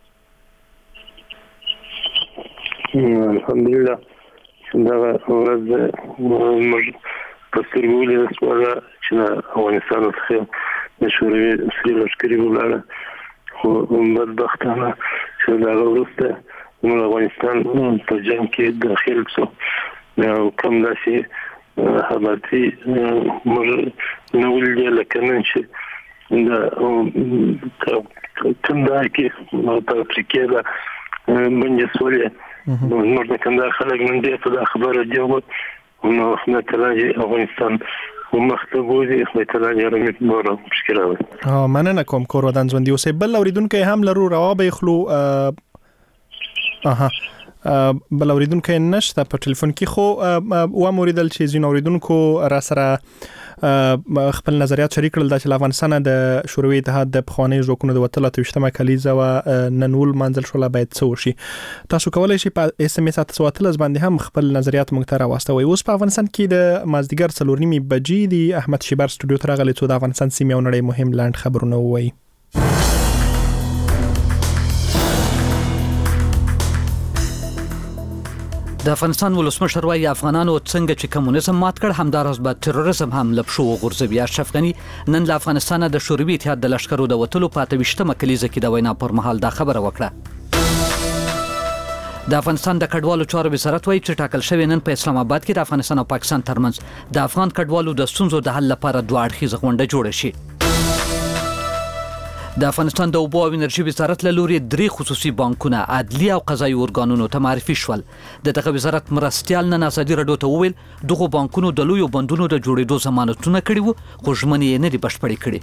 الحمدلله دغه ورځ موږ په سترګو ولیده شوه چې د افغانستان څخه د شوروي اصلي لښکرې ولاړه، خو بدبختانه چې د هغه وروسته زموږ افغانستان په جنګ کې داخل شو او کوم داسې حالاتي موږ نه ولیدې لکه نن چې د کندهار کې په افریقا ده بنجسولې موږ د کندهار خلک نن ډېر په دا خبره دي نو خدای تعالی افغانستان ومخته بوزي خدای تعالی رحمت نور مشکل وي ها مننه کوم کور ودان ژوند یو سه بل اوریدونکو هم لرو روابه خلو اها بل اوریدونکو نشته په ټلیفون کې خو و موریدل چې زین اوریدونکو را سره خپل نظریات شریک کړل چې افغانستان د شوروي اتحاد د پخوانی ځواکونو د وټل اتوشتمه کلیزه و ننول منځل شول باید څو شي تاسو کولای شئ په اس ام اس تاسو اتل باندې هم خپل نظریات مونږ ته راوستوي اوس په افغانستان کې د مازدیګر څلور نیمه بجې دی احمد شیبر سټوډیو ته راغلی څو د افغانستان سیمه نړۍ مهم لاند خبرونه وایي د افغانستان ولسمشر وايي افغانانو څنګه چې کمونیزم مات کړ همدارس به تروریزم هم لپشو غورځوي. اشرف غني نن له افغانستان د شوروي اتحاد د لشکرو د وټلو په اتوشتمه کلیزه کې د وینا پر مهال دا خبره وکړه. د افغانستان د کډوالو چارو وزارت وايي چې ټاکل شوی نن په اسلام آباد کې د افغانستان او پاکستان ترمنځ د افغان کډوالو د ستونزو د حل لپاره دوه اړخیزه غونډه جوړه شي. د افغانستان د اوبو او انرژي وزارت له لوري درې خصوصي بانکونه عدلي او قضایي ارګانونو ته معرفي شول. د دغه وزارت مرستیال نن ازادي راډیو ته وویل دغه بانکونو د لویو بندونو د جوړېدو ضمانتونه کړي وو خو ژمنې یې نه دي بشپړې کړې.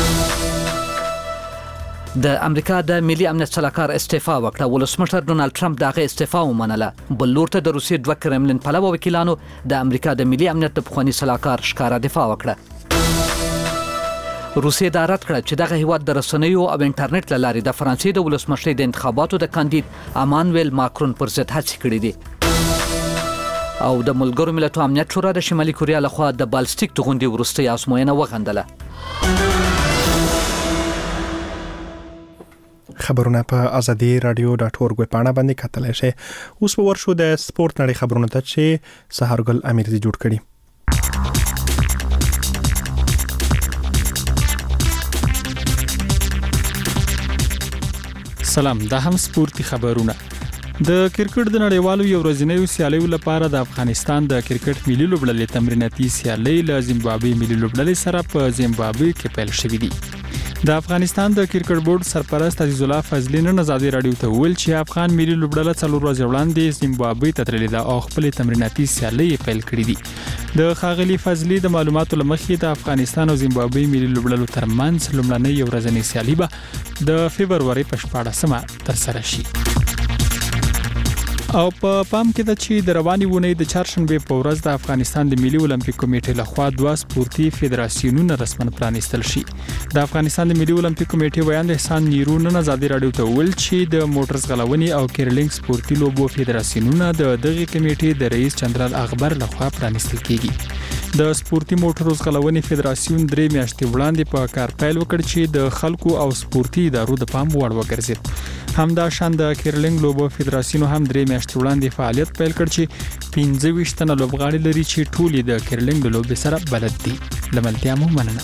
د امریکا د ملي امنیت سلاکار استعفا وکړه. ولسمشر ډونالد ټرمپ دغه استعفا ومنله. بل لور ته د روسیې دوه کرملین پلوه وکیلانو د امریکا د ملي امنیت د پخواني سلاکار ښکاره دفاع وکړه. روسیې دا رد کړه چې دغه هیواد د رسنیو او انټرنیټ له لارې د فرانسې د ولسمشرۍ د انتخاباتو د کاندید امانویل ماکرون پر ضد هڅې کړې دي. او د ملګرو ملتونو امنیت شورا د شمالي کوریا لخوا د بالستیک د غونډې وروستۍ ازموینه وغندله. خبرونه په ازادي رادیو ډاټ اورګ پاڼه باندې کتلای شئ. اوس په ورشو د سپورت نړۍ خبرونه ته چې سهارګل امیرزي جوړ کړي. سلام، دا هم سپورتي خبرونه. د کرکټ د نړیوالو یو ورځنیو سیالیو لپاره د افغانستان د کرکټ ملي لوبډلې تمریناتي سیالي له زیمبابوې ملي لوبډلې سره په زیمبابوې کې پیل شوې دي. د افغانستان د کرکټ بورډ سرپرست عزیز الله فضلي نن ازادي راډیو ته ویل چې افغان ملي لوبډله څلور ورځې وړاندې زیمبابوې ته تللې ده او خپل تمریناتي سیالي پیل کړې دي. د خاغلی فضلي د معلوماتو لمخې د افغانستان او زیمبابوې ملي لوبډلو ترمنځ لومړنۍ یو ورځنۍ سیالي به د فبرवरी په شپاړسمه ترسره شي. او په پا پام کې د چې د رواني ونې د چهارشنبه په ورځ د افغانستان د ملي اولمپیک کمیټې لخوا دوه سپورتي فدراسیونونه رسمن پرانیستل شي. د افغانستان د ملي اولمپیک کمیټې ویاند احسان نیرو نن ازادي راډیو ته ویل چې د موټر ځغلونې او کیرلینګ سپورتي لوبو فدراسیونونه د دغه کمیټې د رئیس جنرال اخبار لخوا پرانیستل کیږي. د سپورتي موټر ځغلونې فدراسیون درې میاشتې وړاندې په کار پیل وکړ چې د خلکو او سپورتي ادارو د پام وړ وګرځید. همدا شان د کیرلینګ لوبو فدراسیون هم درې میاشتې وړاندې فعالیت پیل کړ چې پنځه ویشت تنه لوبغاړي لري چې ټول د کیرلینګ د لوبې سره بلد دي. لملتیا مو مننه.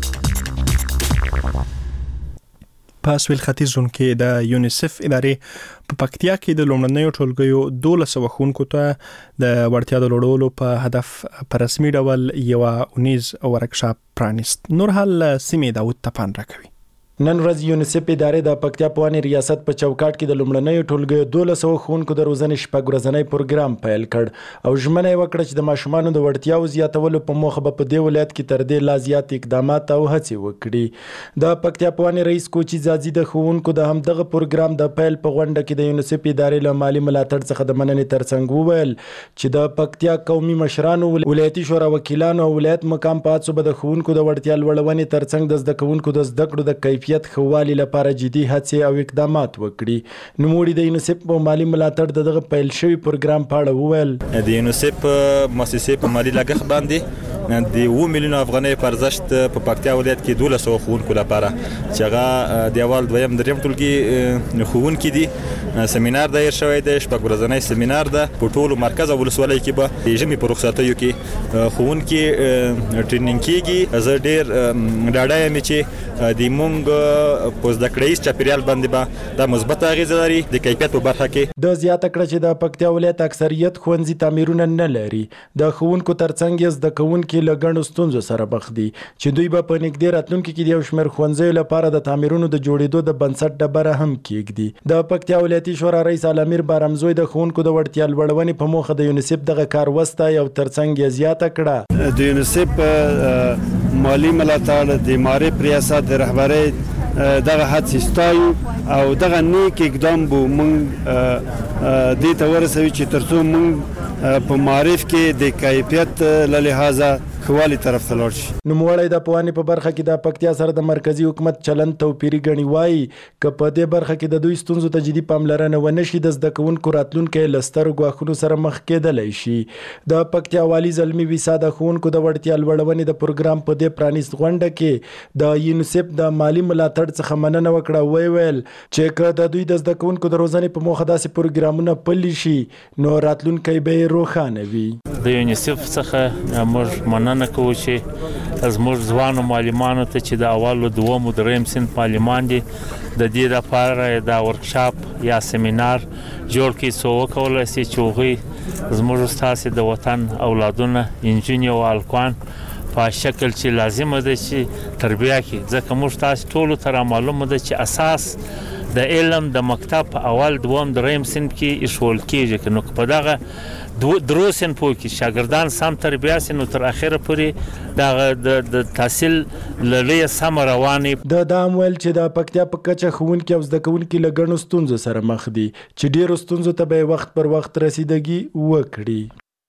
په سویل ختیځ زون کې د یونیسف ادارې په پکتیا کې د لومړنیو ټولګیو دولس ښوونکو ته د وړتیا د لوړولو په هدف په رسمي ډول یو اونیز ورکشاپ پرانیست. نور حال سیمې داوود تپان راکوي. نن ورځ یونیسف ادارې د پکتیا پوهنې ریاست په چوکاټ کې د لومړنیو ټولګیو دولس ښوونکو د روزنې شپږ ورځنی پروګرام پیل کړ او ژمنه یې وکړه چې د ماشومانو د وړتیاو زیاتولو په موخه به په دې ولایت کې تر دې لا زیات اقدامات او هڅې وکړي. د پکتیا پوهنې رئیس کوچي زازي د ښوونکو د همدغه پروګرام د پیل په غونډه کې د یونیسف ادارې له مالي ملاتړ څخه د مننې ترڅنګ وویل چې د پکتیا قومي مشرانو، ولایتي شورا وکیلانو او ولایت مقام پاتسو به د ښوونکو د وړتیا لوړونې ترڅنګ د زده کوونکو د زده کړو د کیفیت خوالي لپاره جدي هڅې او اقدامات وکړي. نوموړي د یونیسف په مالي ملاتړ دغه پیل شوی پروګرام په اړه وویل. د یونیسف مؤسسې په مالي لګښت باندې د اووه میلیونه افغانۍ په ارزښت په پکتیا ولایت کې دولس سوه ښوونکو لپاره چې هغه د اول دویم دریم ټولګي ښوونکي دي سیمینار دایر شوی دی. شپږ ورځنی سیمینار ده په ټولو مرکز او ولسوالۍ کې به د ژمي په رخصتیو کې ښوونکي ټرینینګ کیږي. زه ډېر ډاډه یم چې د موږ په زده کړیز چاپیریال باندې به دا مثبت اغیزه لري د کیفیت په برخه کې. د زیاته کړه چې د پکتیا ولایت اکثریت ښوونځي تعمیرونه نه لري. د ښوونکو ترڅنګ یې زده کوونکي کې له ګڼو ستونزو سره مخ دي چې دوی به په نږدې راتلونکي کې د یو شمېر ښوونځیو لپاره د تعمیرونو د جوړېدو د بنسټ ډبره هم کېږدي. د پکتیا ولایتي شورا رئیس علامیر بارمزوی د ښوونکو د وړتیا لوړونې په موخه د یونیسف دغه کار وستایي او ترڅنګ یې زیاته کړه. د یونیسف مالی ملاتړ د معرف ریاست د رهبرۍ دغه هڅې ستایو او دغه نیک اقدام به موږ دې ته ورسوي چې ترڅو موږ په معرف کې د کیفیت له لحاظه خوالي طرف ته لاړ شي. نوموړی د پوهنې په برخه کې د پکتیا سره د مرکزی حکومت چلند توپیري ګڼي. وایي که په دې برخه کې د دوی ستونزو ته جدي پاملرنه ونه شي د زده کوونکو راتلونکی له سترو ګواښونو سره مخ کېدلی شي. د پکتیا والي زلمي ویسا د ښوونکو د وړتیا لوړونې د پروګرام په دې پرانیست غونډه کې د یونیسف د مالی ملاتړ څخه مننه وکړه. وی ویل چې که د دوی د زده کوونکو د روزنې په موخه داسې پروګرامونه پلي شي نو راتلونکی به روښانه وي. د یونیسف څخه موږ مننه کوو چې زموږ ځوانو معلمانو ته چې د اول او دوم او دریم صنف معلمان دي د دې لپاره دا ورکشاپ یا سیمینار جوړ کړي څو وکولای شي چې هغوی زموږ ستاسې د وطن اولادونه انجونې او هلکان په شکل چې لازمه ده چې تربیه کړي. ځکه موږ تاسې ټولو ته رامعلومه ده چې اساس د علم د مکتب په اول دوم دریم صنف کې ایښول کېږي. نو په دغه درو صنفو کې شاګردان سم تربیه شي نو تر اخره پورې دغه د تحصیل له لویه سمه روانې. د دا هم ویل چې د پکتیا په کچه ښوونکي او زده کوونکي له ګڼو ستونزو سره مخ دي چې ډېرو ستونزو ته به وخت پر وخت رسیدګي وکړي.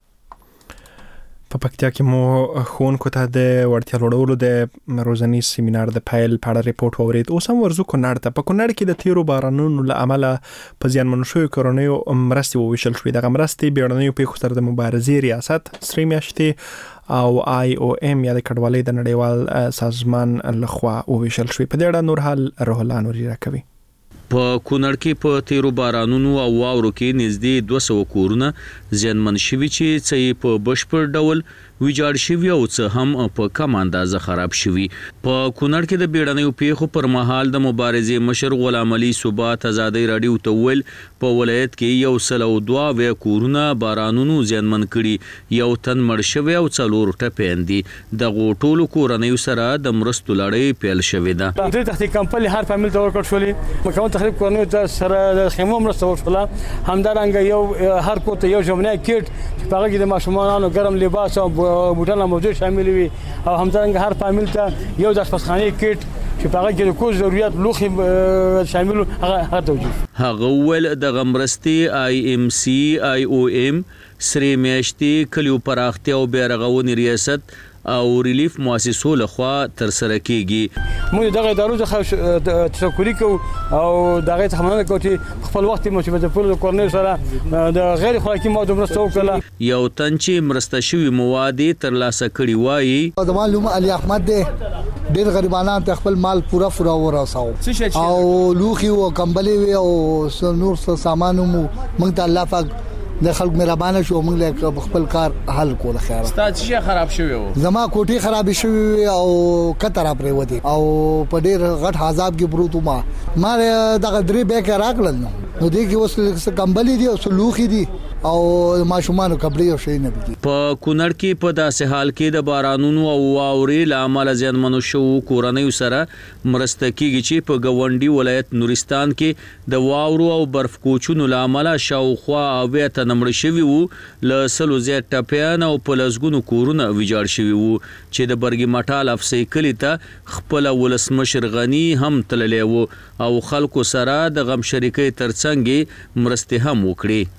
په پکتیا کې مو ښوونکو ته د وړتیا لوړولو د روزنیز سیمینار د پیل په اړه ریپورت واورید. اوس هم ورځو کونړ ته. په کونړ کې د تیرو بارانونو له امله په زیانمنو شویو کورنیو مرستې وویشل شوې. دغه مرستې بیړنیو پیښو سره د مبارزې ریاست سرې میاشتې او آی او ام یا د کډوالۍ د نړیوال سازمان لخوا وویشل شوې. په دې اړه نور حال روح الله نوري راکوي. په کونړ کې په تیرو بارانونو او واورو کې نږدې دوه سوه کورونه زیانمن شوي چې څه یې په بشپړ ډول ویجاړ شوي او څه هم په کم اندازه خراب شوي. په کونړ کې د بیړنیو پیښو پر مهال د مبارزې مشر غلام علي ثبات ازادۍ راډیو ته وویل په ولایت کې یو سل او دوه اویا کورونه بارانونو زیانمن کړي، یو تن مړ شوی او څلور ټپیان دي. دغو ټولو کورنیو سره د مرستو لړۍ پیل شوې ده. درې تختې کمپلې هر فامیل ته ورکړل شولې. مکمل تقریب کورنیو ته سره د خیمو مرسته ورشوله. همدارنګه یو هر کور ته یو ژمنی کیټ چې په هغه کې د ماشومانو ګرم لباس او بوټان موجود شامل وي او همدارنګه هر فامیل ته یو د اشپزخانې کیټ چې په هغه کې د کور ضرورت لوښي شامل هغه توجیه. هغه وویل دغه مرستې آی ایم سی آی او ایم سرې میاشتې کلیو پراختیا او بیارغونې ریاست او ریلیف مؤسسو لخوا تر سره کیږي. موږ دغه ادارو څخه تشکر کوو او دغه څخه مننه کوو چې خپل وخت مو چې د ټول کورنیو سره د غیر خوراکي موادو مرسته وکړه. یو تن چې مرسته شوي مواد تر لاسه کړي وایي د معلوم علي احمد دی ډېر غریبانان ته خپل مال پورا پورا ورساو او لوخي او کمبلې او نور څه سامان مو موږ ته الله پاک د خلک مهربانه شو موږ له خپل کار حل کول. خیر ستاسو شي خراب شوی و زما کوټي خراب شوی او کتر پرې ودی او په ډېر غټ عذاب کې پروت ما ما دغه درې بیک راکړل نو دې کې اوس کمبلې دي او سلوخي دي او ماشومان کپڑے او شي نه دي. په کونړ کې په داسې حال کې د بارانونو او واورې له امله زیانمنو شوو کورنیو سره مرسته کیږي چې په ګاونډي ولایت نورستان کې د واورو او برف کوچونو له امله شاوخوا اویا تنه مړه شوي وو، له سلو زیات ټپیان او په لسګونو کورونه ویجاړ شوي وو چې د برګي مټال افسۍ کلي ته خپله ولسمشر غني هم تللی وو او خلکو سره د غم شریکۍ ترڅنګ مرستې هم وکړي.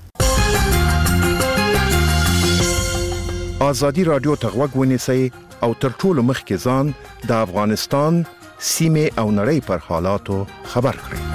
آزادی رادیو ته غوږ ونیسئ او تر ټولو مخکې ځان د افغانستان سیمې او نړۍ پر حالاتو خبر کړئ.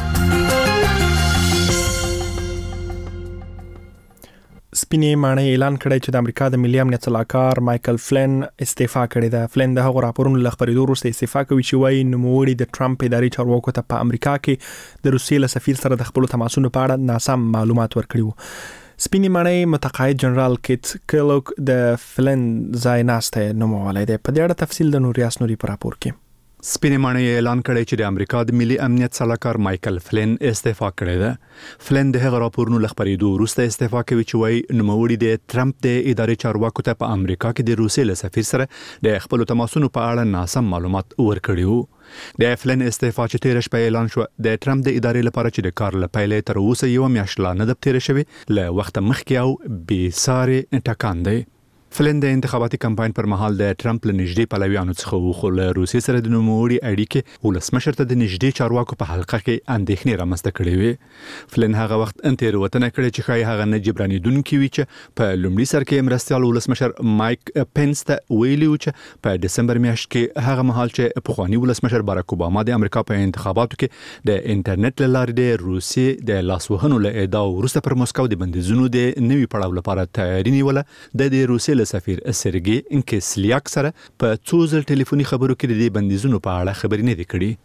سپینې ماڼۍ اعلان کړی چې د امریکا د ملي امنیت سلاکار مایکل فلن استعفا کړې ده. فلن د هغو راپورونو له خپرېدو وروسته استعفا کوي چې وایي نوموړي د ټرمپ اداري چارواکو ته په امریکا کې د روسیې له سفیر سره د خپلو تماسونو په اړه ناسم معلومات ورکړي وو. سپینې ماڼۍ متقاعد جنرال کیت کلوک د فلن ځای ناستی نومولی دی. په دې اړه تفصیل د نوریاس نوري په راپور کې. سپینې ماڼۍ اعلان کړی چې د امریکا د ملي امنیت سلاکار مایکل فلین استعفا کړی ده. فلین د هغه راپورونو له خپرېدو وروسته استعفا کوي چې وایي نوموړي د ټرمپ د ادارې چارواکو ته په امریکا کې د روسیې له سفیر سره د خپلو تماسونو په اړه ناسم معلومات ورکړي وو. د فلین استعفا چې تېره شپه اعلان شو د ټرمپ د ادارې لپاره چې د کار له پیلې تر اوسه یوه میاشت لا نه ده تېره شوې له وخته مخکې او بېسارې ټکان دی. فلین د انتخاباتي کمپاین پر مهال د ټرمپ له نږدې پلویانو څخه وو، خو له روسیې سره د نوموړي اړیکې ولسمشر ته د نږدې چارواکو په حلقه کې اندېښنې رامنځته کړې وې. فلین هغه وخت تېروتنه کړې چې ښایي هغه نه جبرانېدونکې وي چې په لومړي سر کې مرستیال ولسمشر مایک پنس ته ویلي و چې په دسمبر میاشت کې هغه مهال چې پخوانی ولسمشر باراک اوباما د امریکا په انتخاباتو کې د انټرنیټ له لارې د روسیې د لاسوهنو له ادعا وروسته پر مسکو د بندیزونو د نوي پړاو لپاره تیاری نیوله. د د روسیې له سفیر سرګي انکسلیاک سره په څو ځل ټلیفوني خبرو کې د دې بندیزونو په اړه خبرې نه دي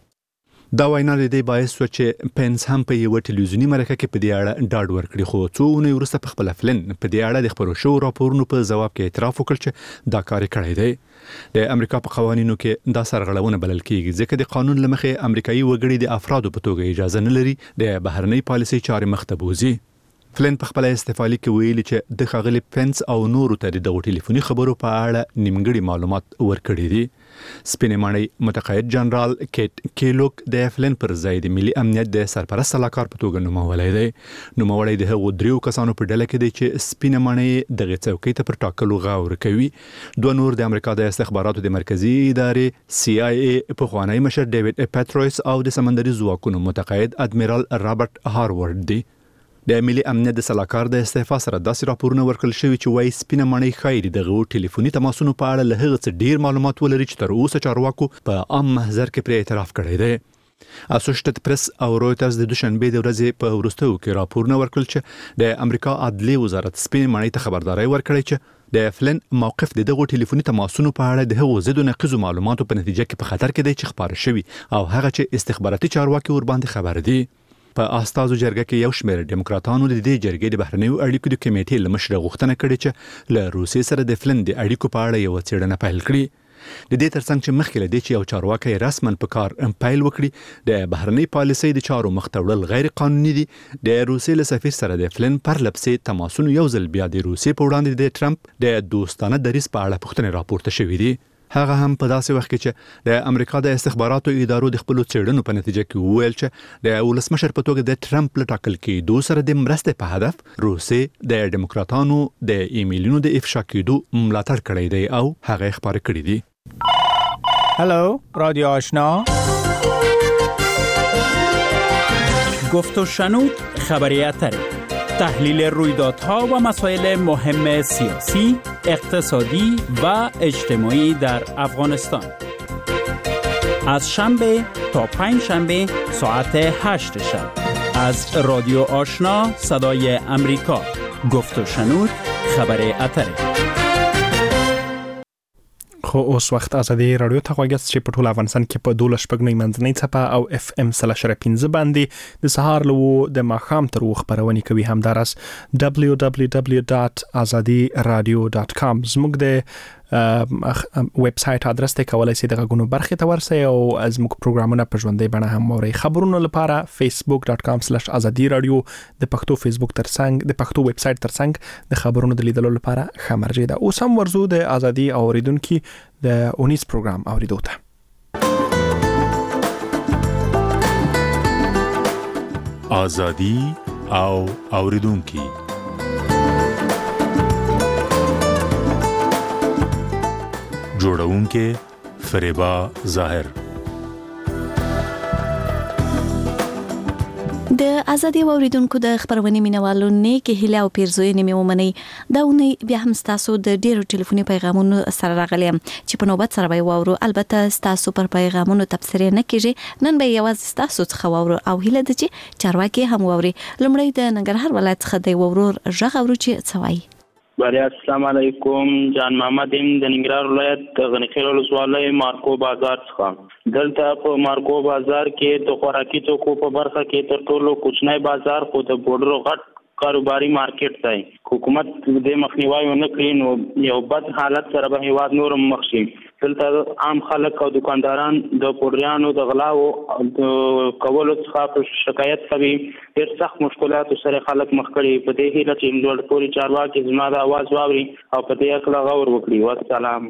کړې. دا وینا د دې باعث شو چې پنس هم په یو ټلویزیونی مرکه کې په دې اړه ډاډ ورکړي، خو څو اونۍ وروسته په خپل فلن په دې اړه د خبرو شو راپورونو په ځواب کې اعتراف وکړ چې دا کار کړی دی. د امریکا په قوانینو کې دا سرغړونه بلل کیږي ځکه د قانون لمخې امریکایي وګړي د افرادو په توګه اجازه نه لري د بهرنۍ پالیسي چارې مخ ته بوزي. فلین په خپل استعفا لیک کې ویلي چې د ښاغلي پنس او نورو ته د ټلیفوني خبرو په اړه نیمګړي معلومات ورکړي دي. سپینې ماڼۍ متقاعد جنرال کیټ کیلوک د فلین پر ځای د ملي امنیت د سرپرست سلاکار په توګه نومولی دی. نوموړی د هغو دریو کسانو په ډله کې دی چې سپینې ماڼۍ دغه څوکۍ ته پر ټاکلو غور کوي. دوه نور د امریکا د استخباراتو د مرکزی ادارې سی آی ای پخوانی مشر ډیوډ پیټرویس او د سمندري ځواکونو متقاعد ادمیرال رابرټ هاروارد دی. د ملي امنیت د سلاکار د استعفا سره داسې راپورونه ورکړل شوي چې وایي سپینه ماڼۍ ښایي دغه ټلیفوني تماسونو په اړه له هغه څه ډیر معلومات ولري چې تر اوسه چارواکو په عام محضر کې پرې اعتراف کړی دی. اسوسییټډ پریس او رویټرز د دوشنبه د ورځې په وروستیو کې راپورونه ورکړل چې د امریکا عدلي وزارت سپینه ماڼۍ ته خبرداري ورکړې چې د فلن موقف د دغه ټلیفوني تماسونو په اړه د هغو ضد نقیضو معلوماتو په نتیجه کې په خطر کې دی چې خبره شوي او هغه چې استخباراتي چارواکي ور باندې خبر دي. په استازو جرګه کې یو شمېر ډیموکراتانو د دې جرګې د بهرنیو اړیکو د کمیټې له مشره غوښتنه کړې چې له روسیې سره د فلن د اړیکو په اړه یو څېړنه پیل کړي. د دې ترڅنګ چې مخکې له دې چې یو چارواکي رسما په کار پیل وکړي د بهرنۍ پالیسۍ د چارو مخ ته وړل غیر قانوني دي. د روسیې له سفیر سره د فلن پر لپسې تماسونو یو ځل بیا د روسیې په وړاندې د ټرمپ د دوستانه دریځ په اړه پوښتنې راپورته شوې دي. هغه هم په داسې وخت کې چې د امریکا د استخباراتو ادارو د خپل څېړنو په نتیجه کې وویل چې د ولسمشر په توګه د ټرمپ له ټاکل کېدو سره د مرستې په هدف روسیې د ډیموکراتانو د ایمیلونو د افشا کېدو ملاتړ کړی دی او هغه خبر کړی دی. هلو رادیو آشنا، گفت و شنود خبری اتری، تحلیل رویدادها و مسائل مهم سیاسی، اقتصادی و اجتماعی در افغانستان. از شنبه تا پنج شنبه ساعت هشت شب از رادیو آشنا صدای امریکا. گفت و شنود خبر اتری. خو اوس وخت ازادي رادیو ته غوږیت چې په ټول افغانستان کې په دولس شپږ منځنۍ څپه او اف ام سل شر پنځه باندې د سهار لو د ماخام تر وخت خبرونه کوي. همدارس دبليو دبليو دبليو ډاټ ازادي رادیو ډاټ کام زموږ د ویب سټ ادرس ته کولای شئ دغه غونو برخه ته ورسئ او زموږ پروګرامونه په ژوندۍ بڼه هم اورئ. خبرونو لپاره facebook dot com slash azadi radio د پښتو فیسبوک ترڅنګ د پښتو ویب سټ ترڅنګ د خبرونو د لیدلو لپاره خبرجه ده. اوس هم ورزو د ازادي اوریدونکو د اونیس پروګرام اوریدو ته. ازادي او اوریدونکو جوړونکې فریبا ظاهر. د ازادي اوریدونکو د خبرونې مینوالو نیکه هیله او پیرزوینې مې ومني. دا ونی بیا هم تاسو د ډیرو ټلیفوني پیغامونو سره راغلي چې په نوبت سره به وورو. البته تاسو پر پیغامونو تبصره نه کیږي، نن به یوازې تاسو څخه وورو او هیله ده چې چارواکي هم ووري. لمړی د ننګرهار ولایت څخه دی ورور ژغ اورو چې څوای. بله السلام علیکم، جان محمد ام د ننګرهار ولایت د غنیخیل ولسوالۍ مارکو بازار څخه. دلته په مارکو بازار کې د خوراکي توکو په برخه کې تر ټولو کوچنی بازار خو د بورډرو غټ کاروباري مارکیټ دی. حکومت د مخنیوي ونه کړي نو یو بد حالت سره به هیواد نور مخ شي. دلته عام خلک او دکانداران د پوډریانو د غلاو کولو څخه په شکایت کوي. ډېر سخت مشکلاتو سره خلک مخ کړي. په دې هیله چې لوړ پورې چارواکي زما د اواز واوري او په دې اړه غور وکړي. والسلام.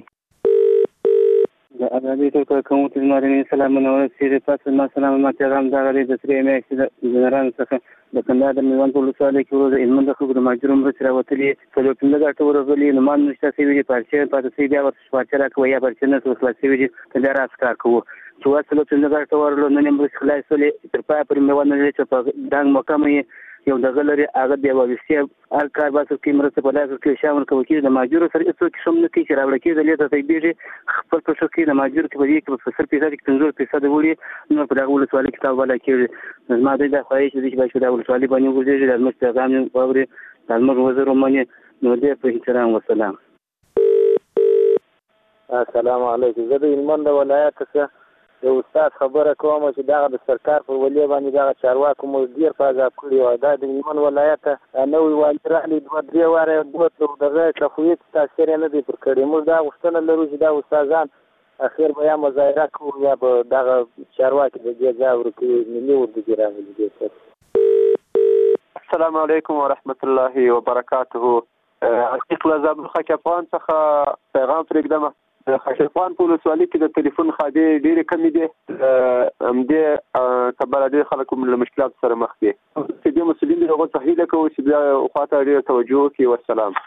د ازادي ټکو کوم چې مارني سلامونه ورسېږي. پس ما سلام ما پیغام دا غړي د سری میاشتې د جنرال څخه د کندهار د میوند په ولسوالۍ کې ورو د علم د خبرو ماجرو مرسته راوتلې څلور پنځه غاټه ورغلي نو مان نشته سوي دي پارچې پاتې سي بیا ورته پارچې راکوي یا پارچې نه څه خلاص سوي دي ته راس کار کوو چې واسه څلور پنځه غاټه ورغلو نو نیم خلاص ولې تر پای پر میوند نه چې په دنګ مکمې یو د غلري هغه دی وایي هر کار باسو کې مرسته په لاس کې شامل کوي چې د ماجرو سره هیڅ قسم نه کیږي راوړل کېږي د لیدو ته بیږي خپل په شو کې د ماجرو کې په دې کې په صفر فیصد کې پنځه فیصد وړي نو په دغه ولسوالۍ کې تاسو ولا کېږي ما دې د خواهش دي چې باید د ولسوالۍ باندې وګورئ د مست پیغام واوري د موږ وزیر روماني نو دې په احترام وسلام. السلام علیکم. زه د هلمند ولایت څخه د استاد خبره کوم چې دا د سرکار پر ولې باندې دا چارواکو مو ډیر فاجعه کړی و. دا د هلمند ولایت نوې والي راغلی دوه درې واره دوه دغه تفویض تاثیر نه دی پر کړی. موږ دا غوښتنه لرو چې دا استادان اخر بیا مظاهره کوي یا به دغه چارواکي د دې ځای ورکړي ملي اردو راغلي دي. السلام علیکم ورحمت الله وبرکاته. عقیق لزاب خکفان څخه پیغام پرېږدم. د خشفان په ولسوالۍ کې د ټلیفون خادې ډېرې کمې دي. همدې کبله ډېر خلک له مشکلاتو سره مخ دي. چې دې مسؤلین د هغو څخه هیله کوو چې بیا خواته ډېره توجه وکړي. والسلام.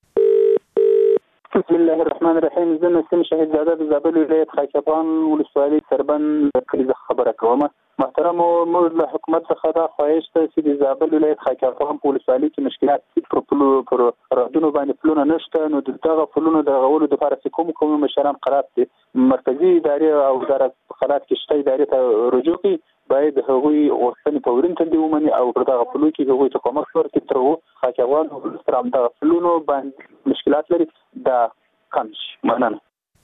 بسم الله الرحمن الرحیم. زه نسیم شهید زاده د زابل ولایت خاکفان ولسوالۍ سربند کلي خبره کوم. محترم موږ له حکومت څخه دا خواهش ته چې د زابل ولایت خاکفان په ولسوالۍ کې مشکلات پر پلو پر رادونو باندې پلونه نشته نو دغه پلونو د غولو د لپاره کوم کوم مشران قرار دي مرکزی ادارې او وزارت خلات کې شته ادارې ته رجوع کوي باید هغوی غوښتنې په ورین تندي ومني او پر دغه پلو کې هغوی ته کومک ورکړي تر هغو خاکفان ولسوالۍ هم دغه پلونو باندې مشکلات لري دا کم شي. مننه.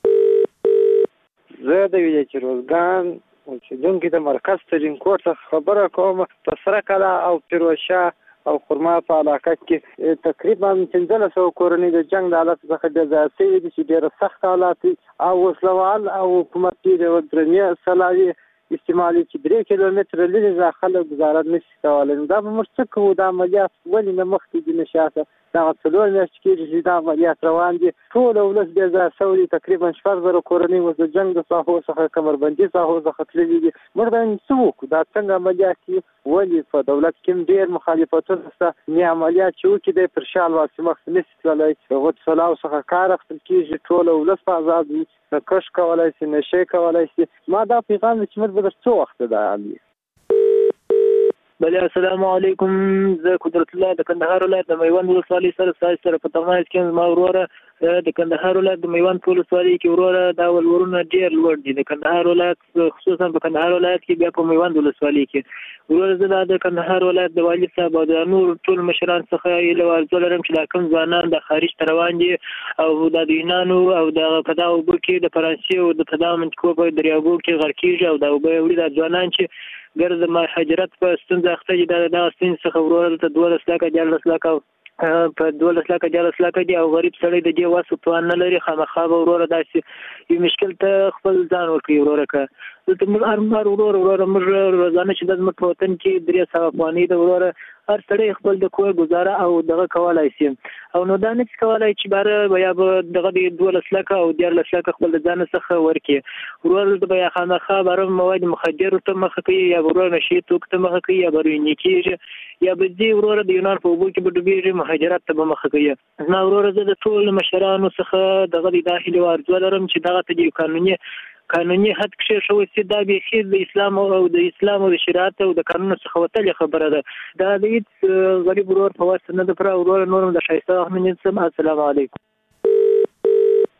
زه د ویلې روزګان اوسیدونکي د مرکز ترینکوټ څخه خبره کوم. په سره کلا او پیروشاه او خرما په علاقه کې تقریبا پنځه سوه کورنۍ د جنګ د حالت څخه بې ځایه شوي دي چې ډېره سخت حالات دي او وسلوال او حکومت کې د درنې سلاوي استعمالي چې درې کیلومتره لرې ځای خلک ګزاره نشي کولی. دا به موږ څه کوو؟ دا عملیات ولې نه مخکې دي نه شاته؟ دغه څلور میاشتې کېږي چې دا عملیات روان دي. ټول ولس بې ځایه شوی دي. تقریبا شپږ زره کورنۍ اوس د جنګ د ساحو څخه کمربندي ساحو څخه تللي دي. موږ باید څه وکړو؟ دا څنګه عملیات کړي؟ ولې په دولت کې هم ډېر مخالفتونه شته. نه عملیات چې وکړي دی پر شا الواسي مخ نشي تللی. هغو سلاو څخه کار اخیستل کېږي. ټول ولس په ازاد وي. نه کش کولی شي نه شی کولی شي. ما دا پیغام دی چې موږ به در څه وخته دا عملي. بله السلام علیکم. زه قدرت الله د کندهار ولایت د میوند ولسوالۍ سره ستاسو سره په تماس کې زما وروره د کندهار ولایت د میوند په ولسوالۍ کې وروره دا ولورونه ډېر لوړ دي. د کندهار ولایت خصوصا په کندهار ولایت کې بیا په میوند ولسوالۍ کې وروره زه د کندهار ولایت د والي صاحب او د نور ټول مشران څخه هیله ارزو لرم چې دا کوم ځوانان د خارج ته روان دي او د یونانو او د په دغه اوبو کې د فرانسې او د په دغه منطقو په دریابو کې غرق کېږي او د اوبه وړي دا ځوانان چې ګرځ مهاجرت په ستونزه اخته دي. د دغه ستونزې څخه وروره دلته دولس لکه دیارلس لکه په دولس لکه دیارلس لکه دي او غریب سړی د دې وس توان نه لري. خامخا به وروره داسې یو مشکل ته خپل ځان ورکوي وروره که دلته موږ هر مار وروره وروره موږ روزانه چې دا زموږ په وطن کې درې سوه افغانۍ ده وروره هر سړی خپل د کوی ګزاره او دغه کولی شي او نو دا نه شي کولی چې باره یا به دغه د دولس لکه او دیارلس لکه خپل د ځان څخه ورکړي. وروره دلته به یا خامخا باره مواد مخدرو ته مخه کوي یا وروره نشې توکو ته مخه کوي یا به روینې کېږي یا به ځي وروره د یونان په اوبو کې به ډوبېږي مهاجرت ته به مخه کوي. زما وروره زه د ټولو مشرانو څخه دغه د دا هیلې او ارزو لرم چې دغه ته د قانوني قانوني حد کې شوی چې دا بیخي د اسلام او د اسلام او د شریعت او د قانون څخه وتلې خبره ده. دا د هیڅ غریب ورور په واسطه نه ده پر ورور نورم د ښایسته احمد سم. السلام علیکم.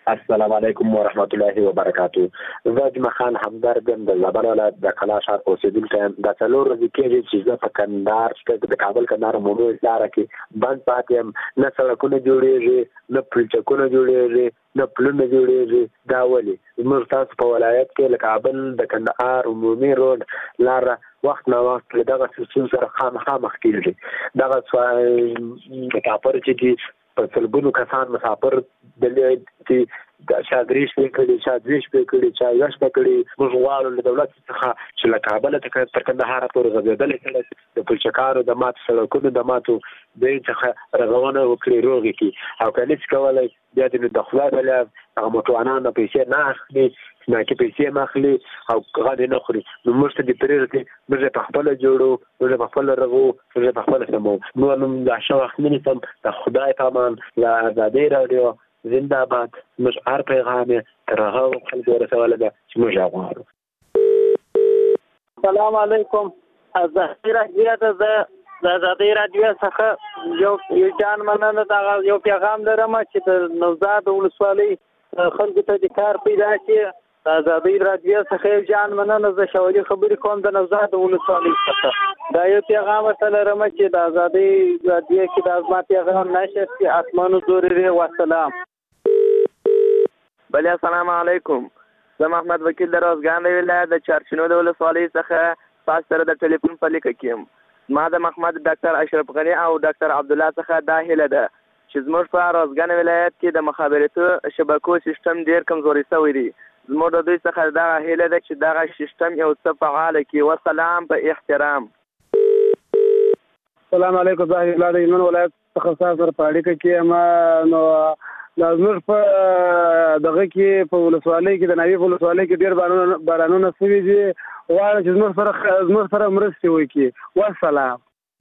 السلام علیکم ورحمت الله وبرکاته. زه د مخان همدرد د زابل ولایت د کلاشار اوسیدونکی یم. د څلور ورځې کېږي چې زه په کندهار د کابل کندهار عمومي لاره کې بند پاتې یم. نه سړکونه جوړېږي، نه پلچکونه جوړېږي، نه پلونه جوړېږي. دا ولې زموږ تاسو په ولایت کې له کابل د کندهار عمومي روډ لاره وخت نه وخت له دغه ستونزو سره خامخا مخ کېږي. دغه د کاپر چې دي په سلګونو کسان مسافر دلې چې چا درې شپې کړي، چا دوې شپې کړي، چا یوه شپه کړي. موږ غواړو له دولت څخه چې له کابله تر کندهاره پورې غځېدلی سړک د پلچکانو د ماتو سړکونو د ماتو ځای څخه رغونه وکړي، روغې کړي. او که نه شي کولی بیا د د خدای په لیاز هغه موټروانان نه پیسې نه اخلي، سناکي پیسې نه اخلي او غاډې نه خوري. نو موږ ته دې پرېږدي، موږ یې په خپله جوړو، موږ یې په خپله رغو، موږ یې په خپله سمو. نو نوم د ښه وخت نه نیسم. د خدای په امان، له ازادۍ راډیو زنده باد. موږ هر پیغام یې تر هغه خلکو ورسولی ده چې موږ یې غواړو. السلام علیکم. ازادۍ راډیو ته زه د ازادۍ راډیو څخه یو یو جان مننه دغه یو پیغام لرم چې د نوزاد ولسوالۍ خلکو ته د کار پیدا کړي. د ازادۍ راډیو څخه یو جان مننه. زه شولي خبرې کوم د نوزاد ولسوالۍ څخه. دا یو پیغام ورته لرم چې د ازادۍ راډیو کې د زما پیغام نشر چې آسمانو زورې وسلام. بله السلام علیکم. زه محمد وکیل د روزګان د ولایت د چارچینو د ولسوالۍ څخه تاسو سره د ټلیفون په لیکه کې یم. ما د محمد ډاکټر اشرف غني او ډاکټر عبدالله څخه دا هیله ده چې زموږ په روزګان ولایت کې د مخابراتو شبکو سیستم ډیر کمزوري شوی دی. زموږ د دوی څخه دا هیله ده چې دغه سیستم یو څه فعال کړي. والسلام په احترام. السلام علیکم. زه د هلمند ولایت څخه تاسو سره په اړیکه کې یم. نو دا زموږ په دغه کې په ولسوالۍ کې د ناوې په ولسوالۍ کې ډېر بارانونه شوي دي. غواړم چې زموږ سره زموږ سره مرستې وکړي. والسلام.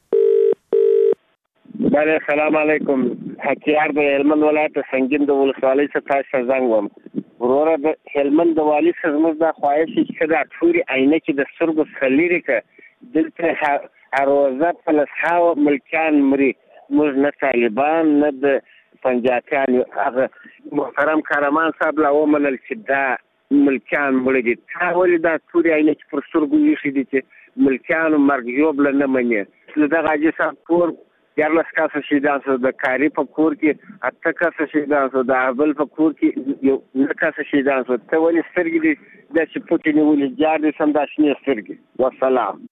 بله السلام علیکم. حکیار د هلمند ولایت د سنګین د ولسوالۍ څخه تاسو ته زنګ وم. وروره د هلمند د والي څخه زموږ دا خواهش چې ښه دا تورې عینکې د سترګو څخه لرې کړه. دلته هر روزه په لسهاوه ملکیان مري. موږ نه طالبان نه د پنجابیان یو. هغه محترم کارمان صاحب لا ومنل چې دا ملکیان مړه دي. تا ولې دا تورې عینکې پر سترګو ایښي دي چې ملکیانو مرګ ژوبله نه مني. له دغه حاجي صاحب کور دیارلس کسه شهیدان شو، د کاري په کور کې اته کسه شهیدان شو، د ابل په کور کې یو نه کسه شهیدان شو. ته ولې سترګې دي داسې پټې نیولې جار دي سم دا شنې سترګې. والسلام.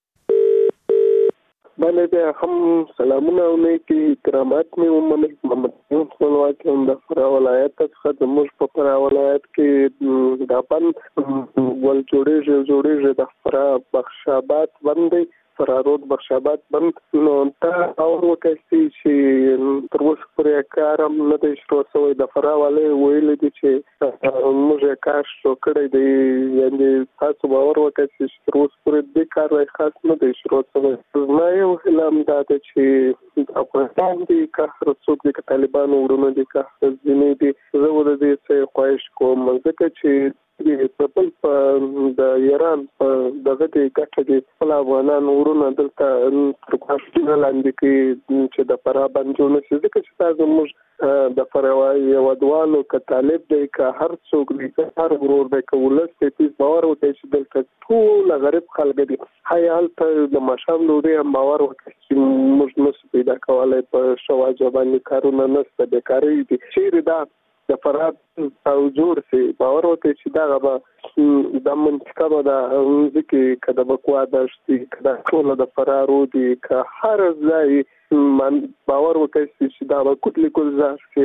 بله بیا هم سلامونه او نیکې کرامات مې ومنئ. محمد خپلواک یم د فراه ولایت څخه. زموږ په فراه ولایت کې دا بند ول جوړېږي جوړېږي د فراه بخش آباد بند دی، فراه روډ بخش آباد بند. نو دا اور وکړي چې تر اوسه پورې کار هم نه دی شروع شوی. د فراه والي ویلي دي چې موږ یې کار شروع کړی دی. یعنې تاسو باور وکړئ چې تر اوسه پورې دې کار خاص نه دی شروع شوی. زما یو هیله هم دا ده چې افغانستان دي که هر څوک دي، که طالبانو وروڼه دي، که ځینې دي، زه به د دې څه خواهش کوم ځکه چې د بل په د ایران په دغه د ګټه دي خپل افغانان ورونه دلته تر کوشتونه لاندې کوي چې د فراه بند جوړ نه شي. ځکه چې تاسو موږ د فراه هېوادوالو که طالب دی، که هر څوک دی، که هر ورور دی، که ولس دی، تیز باور وکړئ چې دلته ټول غریب خلک دي. ښایي هلته د ماښام ډوډۍ هم باور وکړئ چې موږ نشو پیدا کولی. په ښه واجه باندې کارونه نشته، بیکاري دي. چیرې دا د فراه او جوړ شي باور وکړئ چې دغه به د منطقه به د ځکه که د بکوا دشت دي، که د ټوله د فراه رو دي، که هر ځای باور وکړئ چې دا به کوټلې ګلزار شي.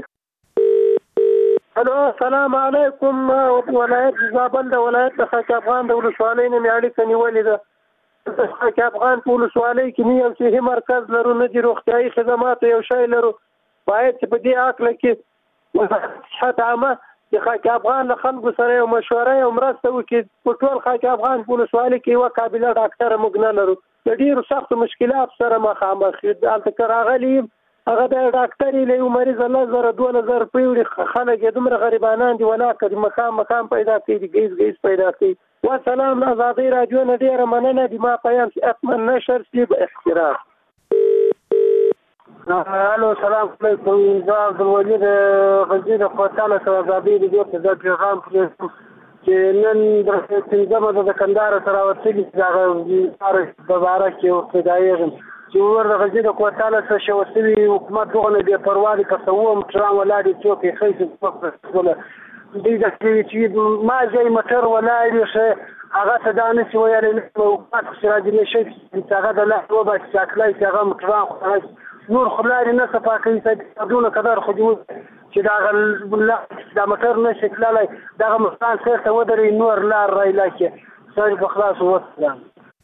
الو السلام علیکم. ولایت زابل د ولایت د خاک افغان د ولسوالۍ نه مې اړیکه نیولې ده. خاک افغان په ولسوالۍ کې نه یو صحي مرکز لرو، نه د روغتیایي خدماتو یو شی لرو. باید چې په دې هکله کې صحت عامه د خاک افغان له خلکو سره یو مشوره یو مرسته وکړي. په ټول خاک افغان په ولسوالۍ کې یوه قابله ډاکټره موږ نه لرو. د ډېرو سختو مشکلاتو سره مخامخ یو. هلته که راغلی یم هغه د ډاکټر یې له یو مریض لس زره دولس زره روپۍ وړي. خلک یې دومره غریبانان دي ولاکه دي، مقام مقام پیدا کوي، د ګیز ګیز پیدا کوي. والسلام. له ازادۍ راډیو نه ډېره مننه. د ما پیام چې حتما نشر شي. به احترام. الو سلام علیکم زه عبدالولي د غزني د کوټاله شهزادګۍ د دې د پیغام پرېږدم چې نن د پنځمه د کندهار سره راوتلي دغه په باره کې ورته ډایېږم چې ور د غزني د کوټاله څخه شوه شوي حکومت دغه نه بې پروا دي که څه ووم ټرام ولاړ دي څوک یې ښه دوی د چې ما ځای موټر ولاړ وي ښه هغه ته دا نشي ویلی حکومت سراج الله شیخ چې هغه د لاس وباسي چې اکلی چې هغه ټرام نور خو لارې نه صفا کوي صدونه قدر خو دې چې دغه دا موټر نشي تللی دغه مستان سیر ته ودرې نور لار رایلا کې سړي په خلاص وسلام.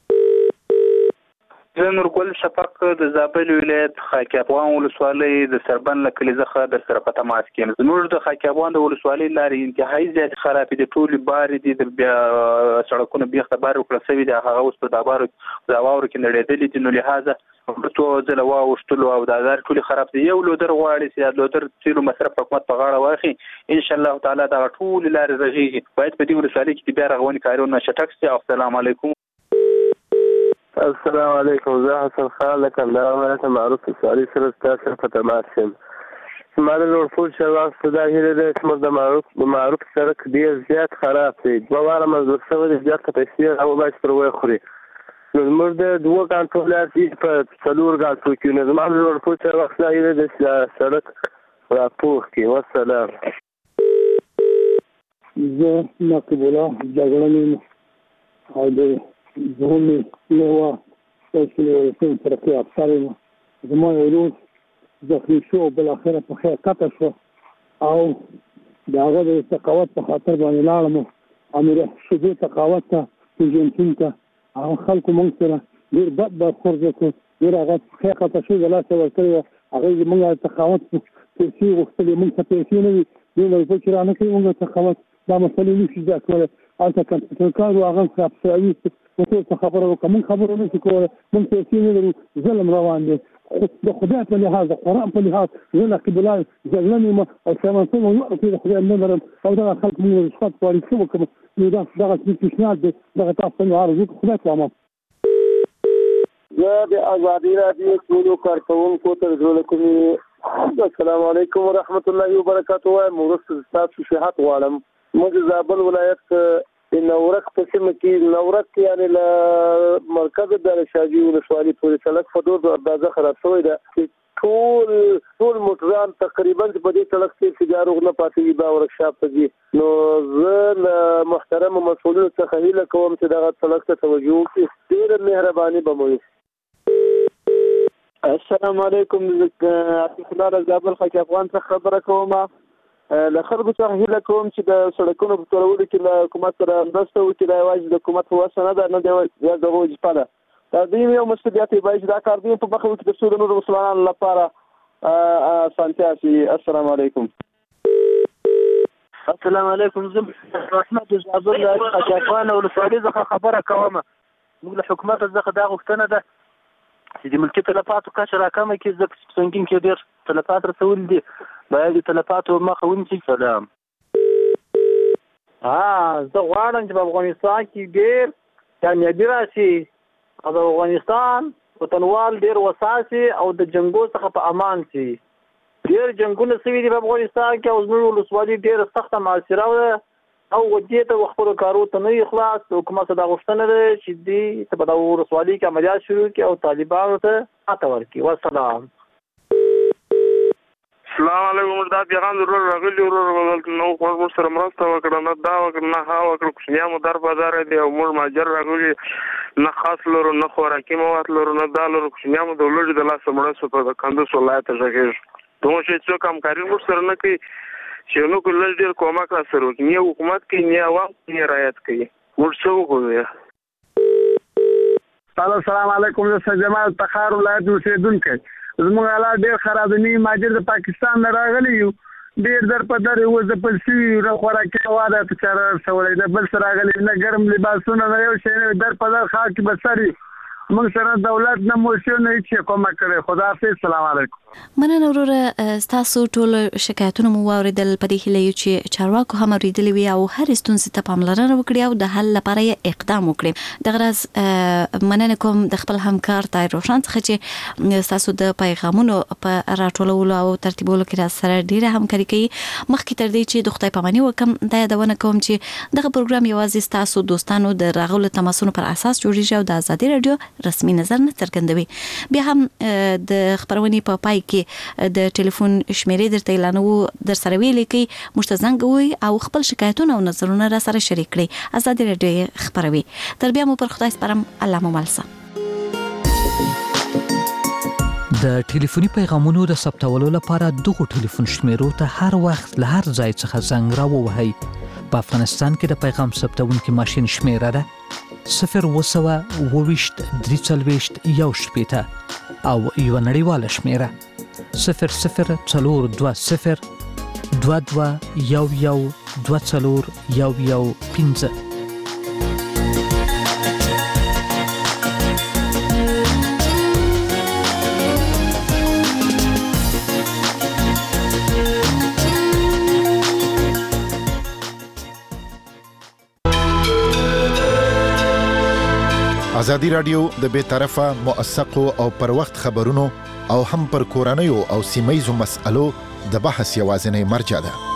زه نورګل شفق د زابل ولایت خاک افغان ولسوالۍ د سربن له کلي څخه در سره په تماس کې یم. زموږ د خاک افغان د ولسوالۍ لارې انتهایي زیاتې خرابې دي، ټولې بارې دي، د بیا سړکونه بیخته بار وکړل سوي دي، هغه اوس په دا بارو دا واورو کې نړېدلي دي، نو لهذا څو ځله واوښتلو او دا لارې ټولې خراب دي. یو لودر غواړي چې لودر تیلو مصرف حکومت په غاړه واخلي انشاءالله تعالی دا ټولې لارې رغېږي. باید په دې ولسوالۍ کې بیا رغونې کارونه چټک شي. السلام علیکم. السلام علیکم. زه حسن خان له کندهار ولایت معروف ولسوالۍ سره ستاسو سره په تماس یم. زما د لوړپوړ چارواکو دا هیله ده چې موږ د معروف د معروف سړک ډېر زیات خراب دی، دوه واره منظور شوی دی، زیاته پیسې راوباسي پر ویې خوري. نو زموږ د دوه کنټرولات دي په څلور ګاټو کې، نو زما د لوړپوړ چارواکو دا هیله ده چې سړک راپوخ کړي. والسلام. زه نقیب الله جګړن یم او د زموږ لیوا تاسو له سیم سره کې افسر یم. زما یو ورور زخمي شو او بالاخره په خیر کته شو او د هغه د تقاوت په خاطر باندې لاړم او مې شدې تقاوت ته پېژنټین ته هغه خلکو موږ سره ډېر بد برخورد وکړو، ډېر هغه په خیر کته شو د لاسه ورکړی وه، هغوی زموږ تقاوت پیسې غوښتلې، موږ ته پیسې نه وي، دوی ویل چې را نه کوي موږ تقاوت دا مسلې نشي زده کولی. هلته کمپیوټر کار و هغه خراب شوي نو ټول څه خبره وکړه، موږ خبره نشو کولی، موږ پیسې نه لرو، ظلم روان دی. د خدای په لحاظ د قرآن په لحاظ زه نقیب الله جګړن یم او شیمانصب هم وړو د خدای نه لرم او دغه خلک موږ رشوت غواړي څه وکړم. نو دا دغه پیشنهاد دی، دغه تاسو ته مې عرض وکړو. خدای پامه. زه د ازادي راډیو ټولو کارکوونکو ته د زړه کومې السلام علیکم ورحمت الله وبرکاتو وایم. وروسته ستاسو صحت غواړم. موږ زابل ولایت د نورک په سیمه کې نورک یعنی له مرکز د شاجي ولسوالۍ پورې سړک په ډېر اندازه خراب شوی ده چې ټول ټول موټران تقریبا په دې سړک کې سیګار نه پاتې وي، دا ورکشاپ ته ځي. نو زه له محترمو مسؤلینو څخه هیله کوم چې دغه سړک ته توجه وکړي. ډېره مهرباني به مو وي. السلام علیکم. عاطف الله له زابل خاک افغان څخه خبره کوم. له خلکو څخه هیله کوم چې د سړکونو په جوړولو کې له حکومت سره مرسته وکړي. دا یوازې د حکومت په وسه نه ده، نه د دغه وظیفه ده. دا دوی یو مسؤلیت دی باید دا کار دوی په مخه وکړي تر څو د نورو مسلمانانو لپاره اسانتیا شي. السلام علیکم. السلام علیکم. زه رحمت زابل له خاک افغان ولسوالۍ څخه خبره کوم. موږ له حکومت څخه دا غوښتنه ده چې د ملکي تلفاتو کچه راکمه کړي، ځکه چې په سنګین کې ډېر تلفات رسولي دي، باید د تلفاتو مخه ونیسي. سلام. زه غواړم چې په افغانستان کې ډېر کامیابي راشي او د افغانستان وطنوال ډېر وساسي او د جنګو څخه په امان شي. ډېر جنګونه شوي دي په افغانستان کې او زموږ ولسوالي ډېره سخته معاصره ده او ودې ته خپلو کارو ته نه خلاص. حکومت ته دا غوښتنه ده چې دوی ته په دغه ولسوالۍ کې عملیات شروع کړي او طالبانو ته ماته ورکړي. والسلام. السلام علیکم. دا پیغام ضرور راغلی ورور ولته نو خو موږ سره مرسته وکړه، نه دا وکړه نه ها وکړه، کوچنیانو در بازار دی او موږ ماجر راغلي نه خاص لرو نه خوراکي مواد لرو نه دا لرو، کوچنیانو د ولړي د لاسه مړه سو په کندوز ولایت ته ځکه دوه شي څوک همکاري موږ سره نه کوي چې نو کله ډېر کومک را سره وکړي، نه حکومت کوي نه عوام نه رعایت کوي. موږ څه وکړو؟ السلام علیکم. زه جمال تخار ولایت اوسېدونکی. زموږ حالات ډېر خراب دي. ماجر د پاکستان نه راغلی یو، ډېر در په در یو ځپل شوي نه خوراکي مواد ته چاره رسولی ده، بل څه راغلي نه ګرم لباسونه نه یو شی نه، در په در خاک به سر موږ سره دولت نه موشي نه چې کومه کړې. خدا حافظ. السلام علیکم. مننه وروره تاسو ټول شکایتونه مو واوریدل. په دې هیله چې چارواکو هم اوریدلې وي او هر ستونزې ته پاملرنه وکړي او د حل لپاره یې اقدام وکړي. د غرض مننه کوم د خپل همکار طاهر روشن څخه چې تاسو د پیغامونو په راټولولو او ترتیبولو کې را سره ډیره همکاري کوي. مخکې تر دې چې د خدای پاماني وکم دا یادونه کوم چې دغه پروګرام یوازې تاسو دوستانو د راغلو تماسونو پر اساس جوړیږي او د ازادي رادیو رسمي نظر نه څرګندوي. بیا هم د خبرونې په پای کې د ټلیفون شمیرې درته اعلانوو، در سره ویلې کې موږ ته زنګ ووهئ او خپل شکایتونه او نظرونه را سره شریک کړئ. ازادي رادیو خبروي. تر بیا مو پر خدای سپارم. الله مو مل شه. د ټلیفوني پیغامونو د ثبتولو لپاره دغه ټلیفون شمیرو ته هر وخت له هر ځای څخه زنګ راووهئ. په افغانستان کې د پیغام ثبتونکي ماشین شمیره ده صفر وسوه اوويشت درې څلوېښت یو شپېته او یو نړیواله شمیره صفر صفر څلور دوه صفر دوه دوه یو یو دوه څلور یو یو پنځه. ازادي رادیو د بے طرفه موثقو او پر وخت خبرونو او هم پر کورنیو او سیمایي مسایلو د بحث یوازینی مرجع ده.